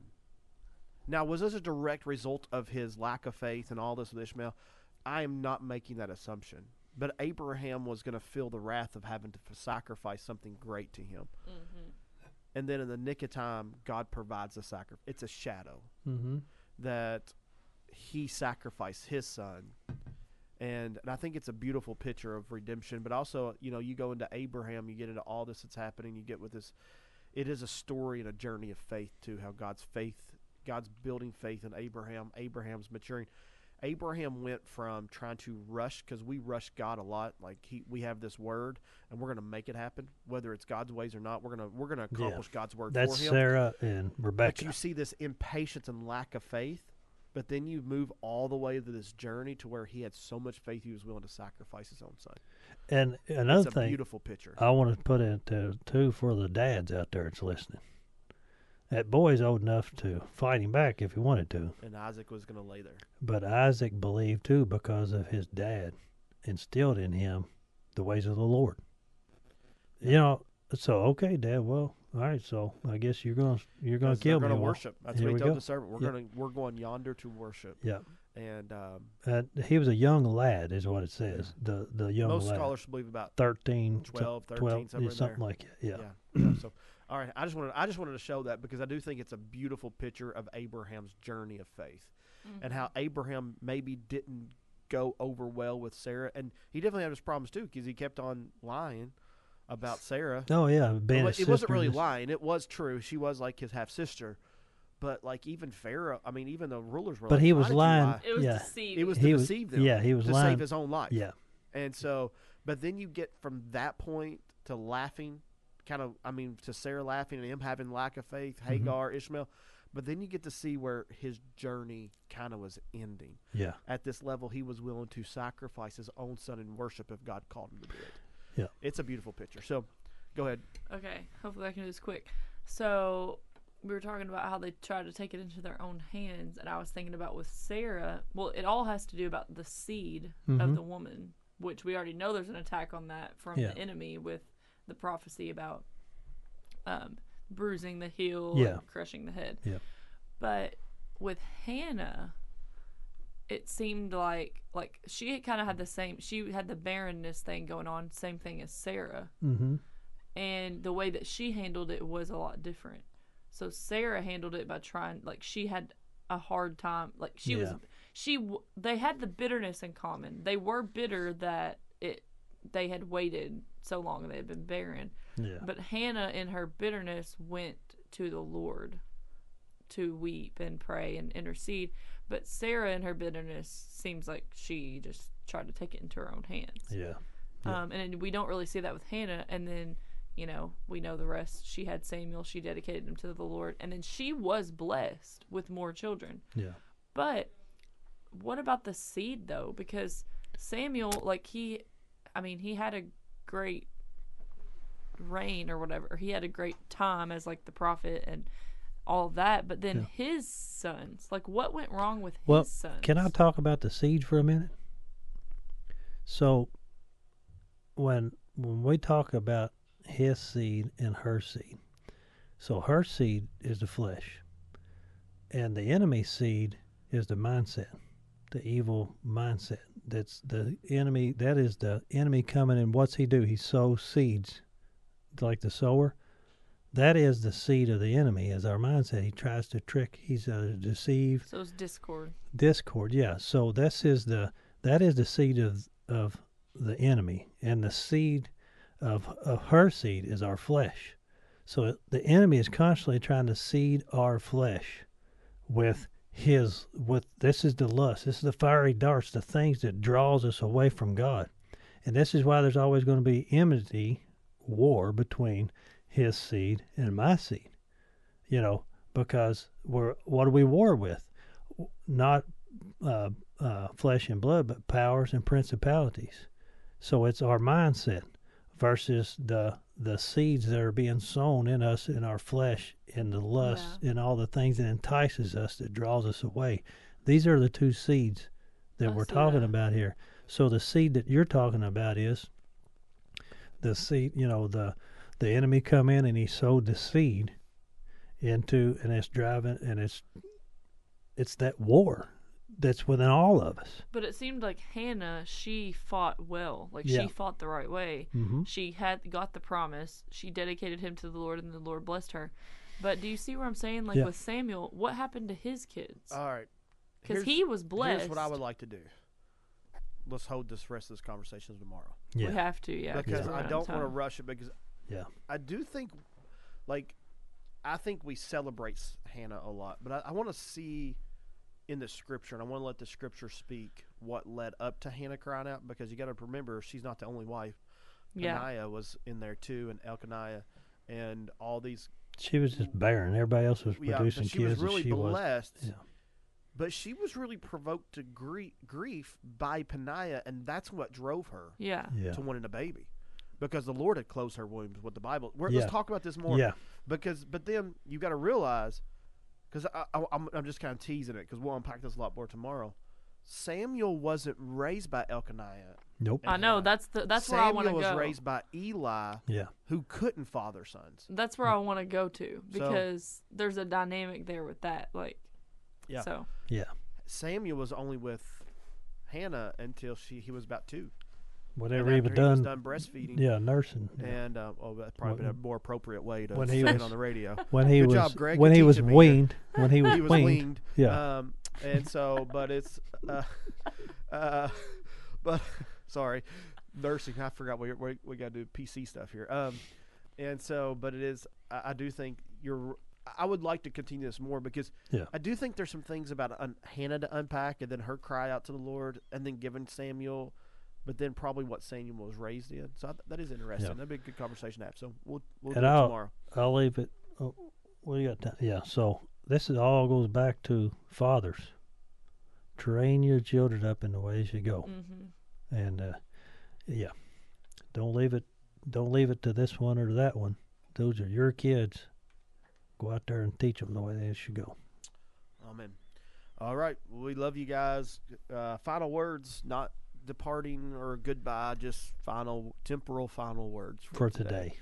Now, was this a direct result of his lack of faith and all this with Ishmael? I am not making that assumption. But Abraham was going to feel the wrath of having to f- sacrifice something great to him. Mhm. And then in the nick of time, God provides the sacrifice. It's a shadow Mm-hmm. that he sacrificed his son. And, and I think it's a beautiful picture of redemption. But also, you know, you go into Abraham, you get into all this that's happening. You get with this. It is a story and a journey of faith, too, how God's faith, God's building faith in Abraham. Abraham's maturing. Abraham went from trying to rush, because we rush God a lot. Like he, we have this word, and we're going to make it happen, whether it's God's ways or not. We're gonna we're gonna Yeah. accomplish God's word That's for him. Sarah and But Rebecca. you see this impatience and lack of faith. But then you move all the way to this journey to where he had so much faith he was willing to sacrifice his own son. And another It's a thing beautiful picture. I want to put into too for the dads out there that's listening. That boy's old enough to fight him back if he wanted to. And Isaac was going to lay there. But Isaac believed too because of his dad instilled in him the ways of the Lord. You know, so okay, Dad. Well, all right. So I guess you're gonna you're gonna Because kill they're me. gonna Well, worship. That's here what he we told go. the servant. We're Yeah. going to we're going yonder to worship. Yeah. And um, Uh, he was a young lad, is what it says. The the young most lad, scholars believe about thirteen, twelve, thirteen, twelve, somewhere yeah, in something there. like that. Yeah. Yeah. yeah. So, all right. I just wanted I just wanted to show that because I do think it's a beautiful picture of Abraham's journey of faith and how Abraham maybe didn't go over well with Sarah, and he definitely had his problems too because he kept on lying about Sarah. Oh yeah, being Well, his it wasn't sister really is- lying. It was true. She was like his half sister, but like even Pharaoh. I mean, even the rulers were. But like, he "Why was did you lying. lie?" It was yeah, deceiving. It was to He was- deceive them. yeah, he was to lying. save his own life. yeah. And so, but then you get from that point to laughing, kind of. I mean, to Sarah laughing and him having lack of faith, Mm-hmm. Hagar, Ishmael. But then you get to see where his journey kind of was ending. Yeah. At this level, he was willing to sacrifice his own son in worship if God called him to do it. Yeah. It's a beautiful picture. So, go ahead. Okay, hopefully I can do this quick. So we were talking about how they try to take it into their own hands, and I was thinking about with Sarah. Well, it all has to do about the seed Mhm. of the woman, which we already know there's an attack on that from Yeah. the enemy with the prophecy about um, bruising the heel Yeah. and crushing the head. Yeah. But with Hannah, it seemed like like she kind of had the same. She had the barrenness thing going on, same thing as Sarah. Mm-hmm. And the way that she handled it was a lot different. So Sarah handled it by trying, like she had a hard time, like she was, Yeah. she, w- they had the bitterness in common. They were bitter that it, they had waited so long and they had been barren. Yeah. But Hannah in her bitterness went to the Lord to weep and pray and intercede. But Sarah in her bitterness seems like she just tried to take it into her own hands. Yeah. Yeah. Um, and we don't really see that with Hannah. And then, you know, we know the rest. She had Samuel. She dedicated him to the Lord. And then she was blessed with more children. Yeah. But what about the seed, though? Because Samuel, like, he, I mean, he had a great reign or whatever. He had a great time as, like, the prophet and all that. But then Yeah. his sons, like, what went wrong with Well, his sons? Can I talk about the seed for a minute? So, when when we talk about his seed and her seed, so her seed is the flesh, and the enemy's seed is the mindset, the evil mindset. That's the enemy. That is the enemy coming, and what's he do? He sows seeds, like the sower. That is the seed of the enemy, is our mindset. He tries to trick. He's uh, deceive. So it's discord. Discord, yeah. So this is the that is the seed of of the enemy, and the seed of of her seed is our flesh. So the enemy is constantly trying to seed our flesh with his with this is the lust, this is the fiery darts, the things that draws us away from God, and this is why there's always going to be enmity, war between his seed and my seed. You know, because we're what do we war with? Not uh, uh, flesh and blood, but powers and principalities. So it's our mindset versus the the seeds that are being sown in us, in our flesh, in the lust, Yeah. and all the things that entices us, that draws us away. These are the two seeds that I we're see talking that. about here. So the seed that you're talking about is the seed, you know, the the enemy come in and he sowed the seed into, and it's driving, and it's it's that war that's within all of us. But it seemed like Hannah, she fought well. Like, Yeah. she fought the right way. Mm-hmm. She had got the promise. She dedicated him to the Lord, and the Lord blessed her. But do you see where I'm saying? Like, Yeah. with Samuel, what happened to his kids? All right. Because Here's- he was blessed. Here's what I would like to do. Let's hold this rest of this conversation tomorrow. Yeah. We have to, yeah. Because we're I out of don't want to time. rush it, because Yeah. I do think, like, I think we celebrate s- Hannah a lot, but I, I want to see in the scripture, and I want to let the scripture speak what led up to Hannah crying out, because you got to remember she's not the only wife. Yeah. Peninnah was in there too, and Elkanah, and all these. She was just barren. Everybody else was Yeah, producing but she kids, was really and she was. blessed. Yeah. But she was really provoked to grie- grief by Peninnah, and that's what drove her Yeah. Yeah. to wanting a baby, because the Lord had closed her womb with the Bible. We're, Yeah. Let's talk about this more. Yeah. Because, but then you got to realize, because I, I, I'm, I'm just kind of teasing it, because we'll unpack this a lot more tomorrow. Samuel wasn't raised by Elkanah. Nope. I know. Hannah. That's the that's Samuel where I want to was go. raised by Eli, Yeah. who couldn't father sons. That's where I want to go to, So- because there's a dynamic there with that. Like, Yeah. so. Yeah. Samuel was only with Hannah until she he was about two. Whatever and he after was he was done. done breastfeeding. Yeah, nursing. And uh, oh, that's probably been a more appropriate way to when say he it was- on the radio. When he Good was job, Greg. when Good he was teaching me here. weaned, when he was, He was weaned. weaned. Yeah. Um, and so, but it's, uh, uh, but sorry, nursing. I forgot we we, we got to do P C stuff here. Um, and so, but it is. I, I do think you're. I would like to continue this more, because Yeah. I do think there's some things about un, Hannah to unpack, and then her cry out to the Lord, and then giving Samuel, but then probably what Samuel was raised in. So I, that is interesting. Yeah. That'd be a good conversation to have. So we'll we'll And do it I'll- tomorrow. I'll leave it. Oh, what do you got? Time? Yeah. So this is all goes back to fathers. Train your children up in the ways you go, Mm-hmm. and uh, yeah, don't leave it. Don't leave it to this one or to that one. Those are your kids. Go out there and teach them the way they should go. Amen. All right. Well, we love you guys. Uh, final words, not departing or goodbye, just final, temporal final words for, For today. today.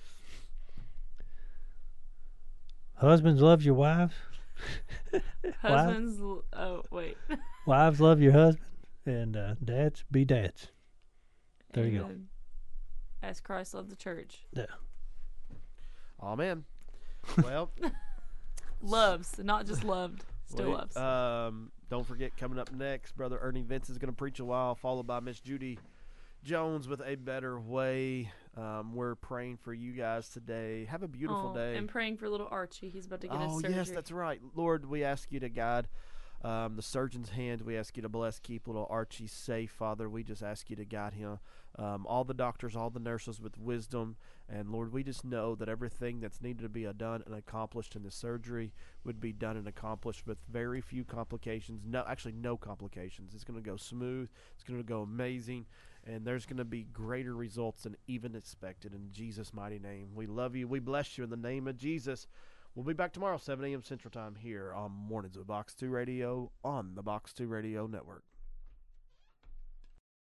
Husbands, love your wives. Husbands. l- Oh wait. Wives, love your husband. And uh, dads, be dads. There you go. Amen. As Christ loved the church. Amen. Well, Loves, not just loved. Still we- loves. Um, don't forget, coming up next, Brother Ernie Vince is going to preach a while, followed by Miss Judy Jones with A Better Way. Um, we're praying for you guys today. Have a beautiful Oh, day. And praying for little Archie. He's about to get his Oh, surgery. yes, that's right. Lord, we ask you to guide um, the surgeon's hand. We ask you to bless, keep little Archie safe, Father. We just ask you to guide him. Um, all the doctors, all the nurses with wisdom. And, Lord, we just know that everything that's needed to be done and accomplished in the surgery would be done and accomplished with very few complications. No, actually, no complications. It's going to go smooth. It's going to go amazing. And there's going to be greater results than even expected. In Jesus' mighty name, we love you. We bless you in the name of Jesus. We'll be back tomorrow, seven a.m. Central Time here on Mornings with Box two Radio on the Box two Radio Network.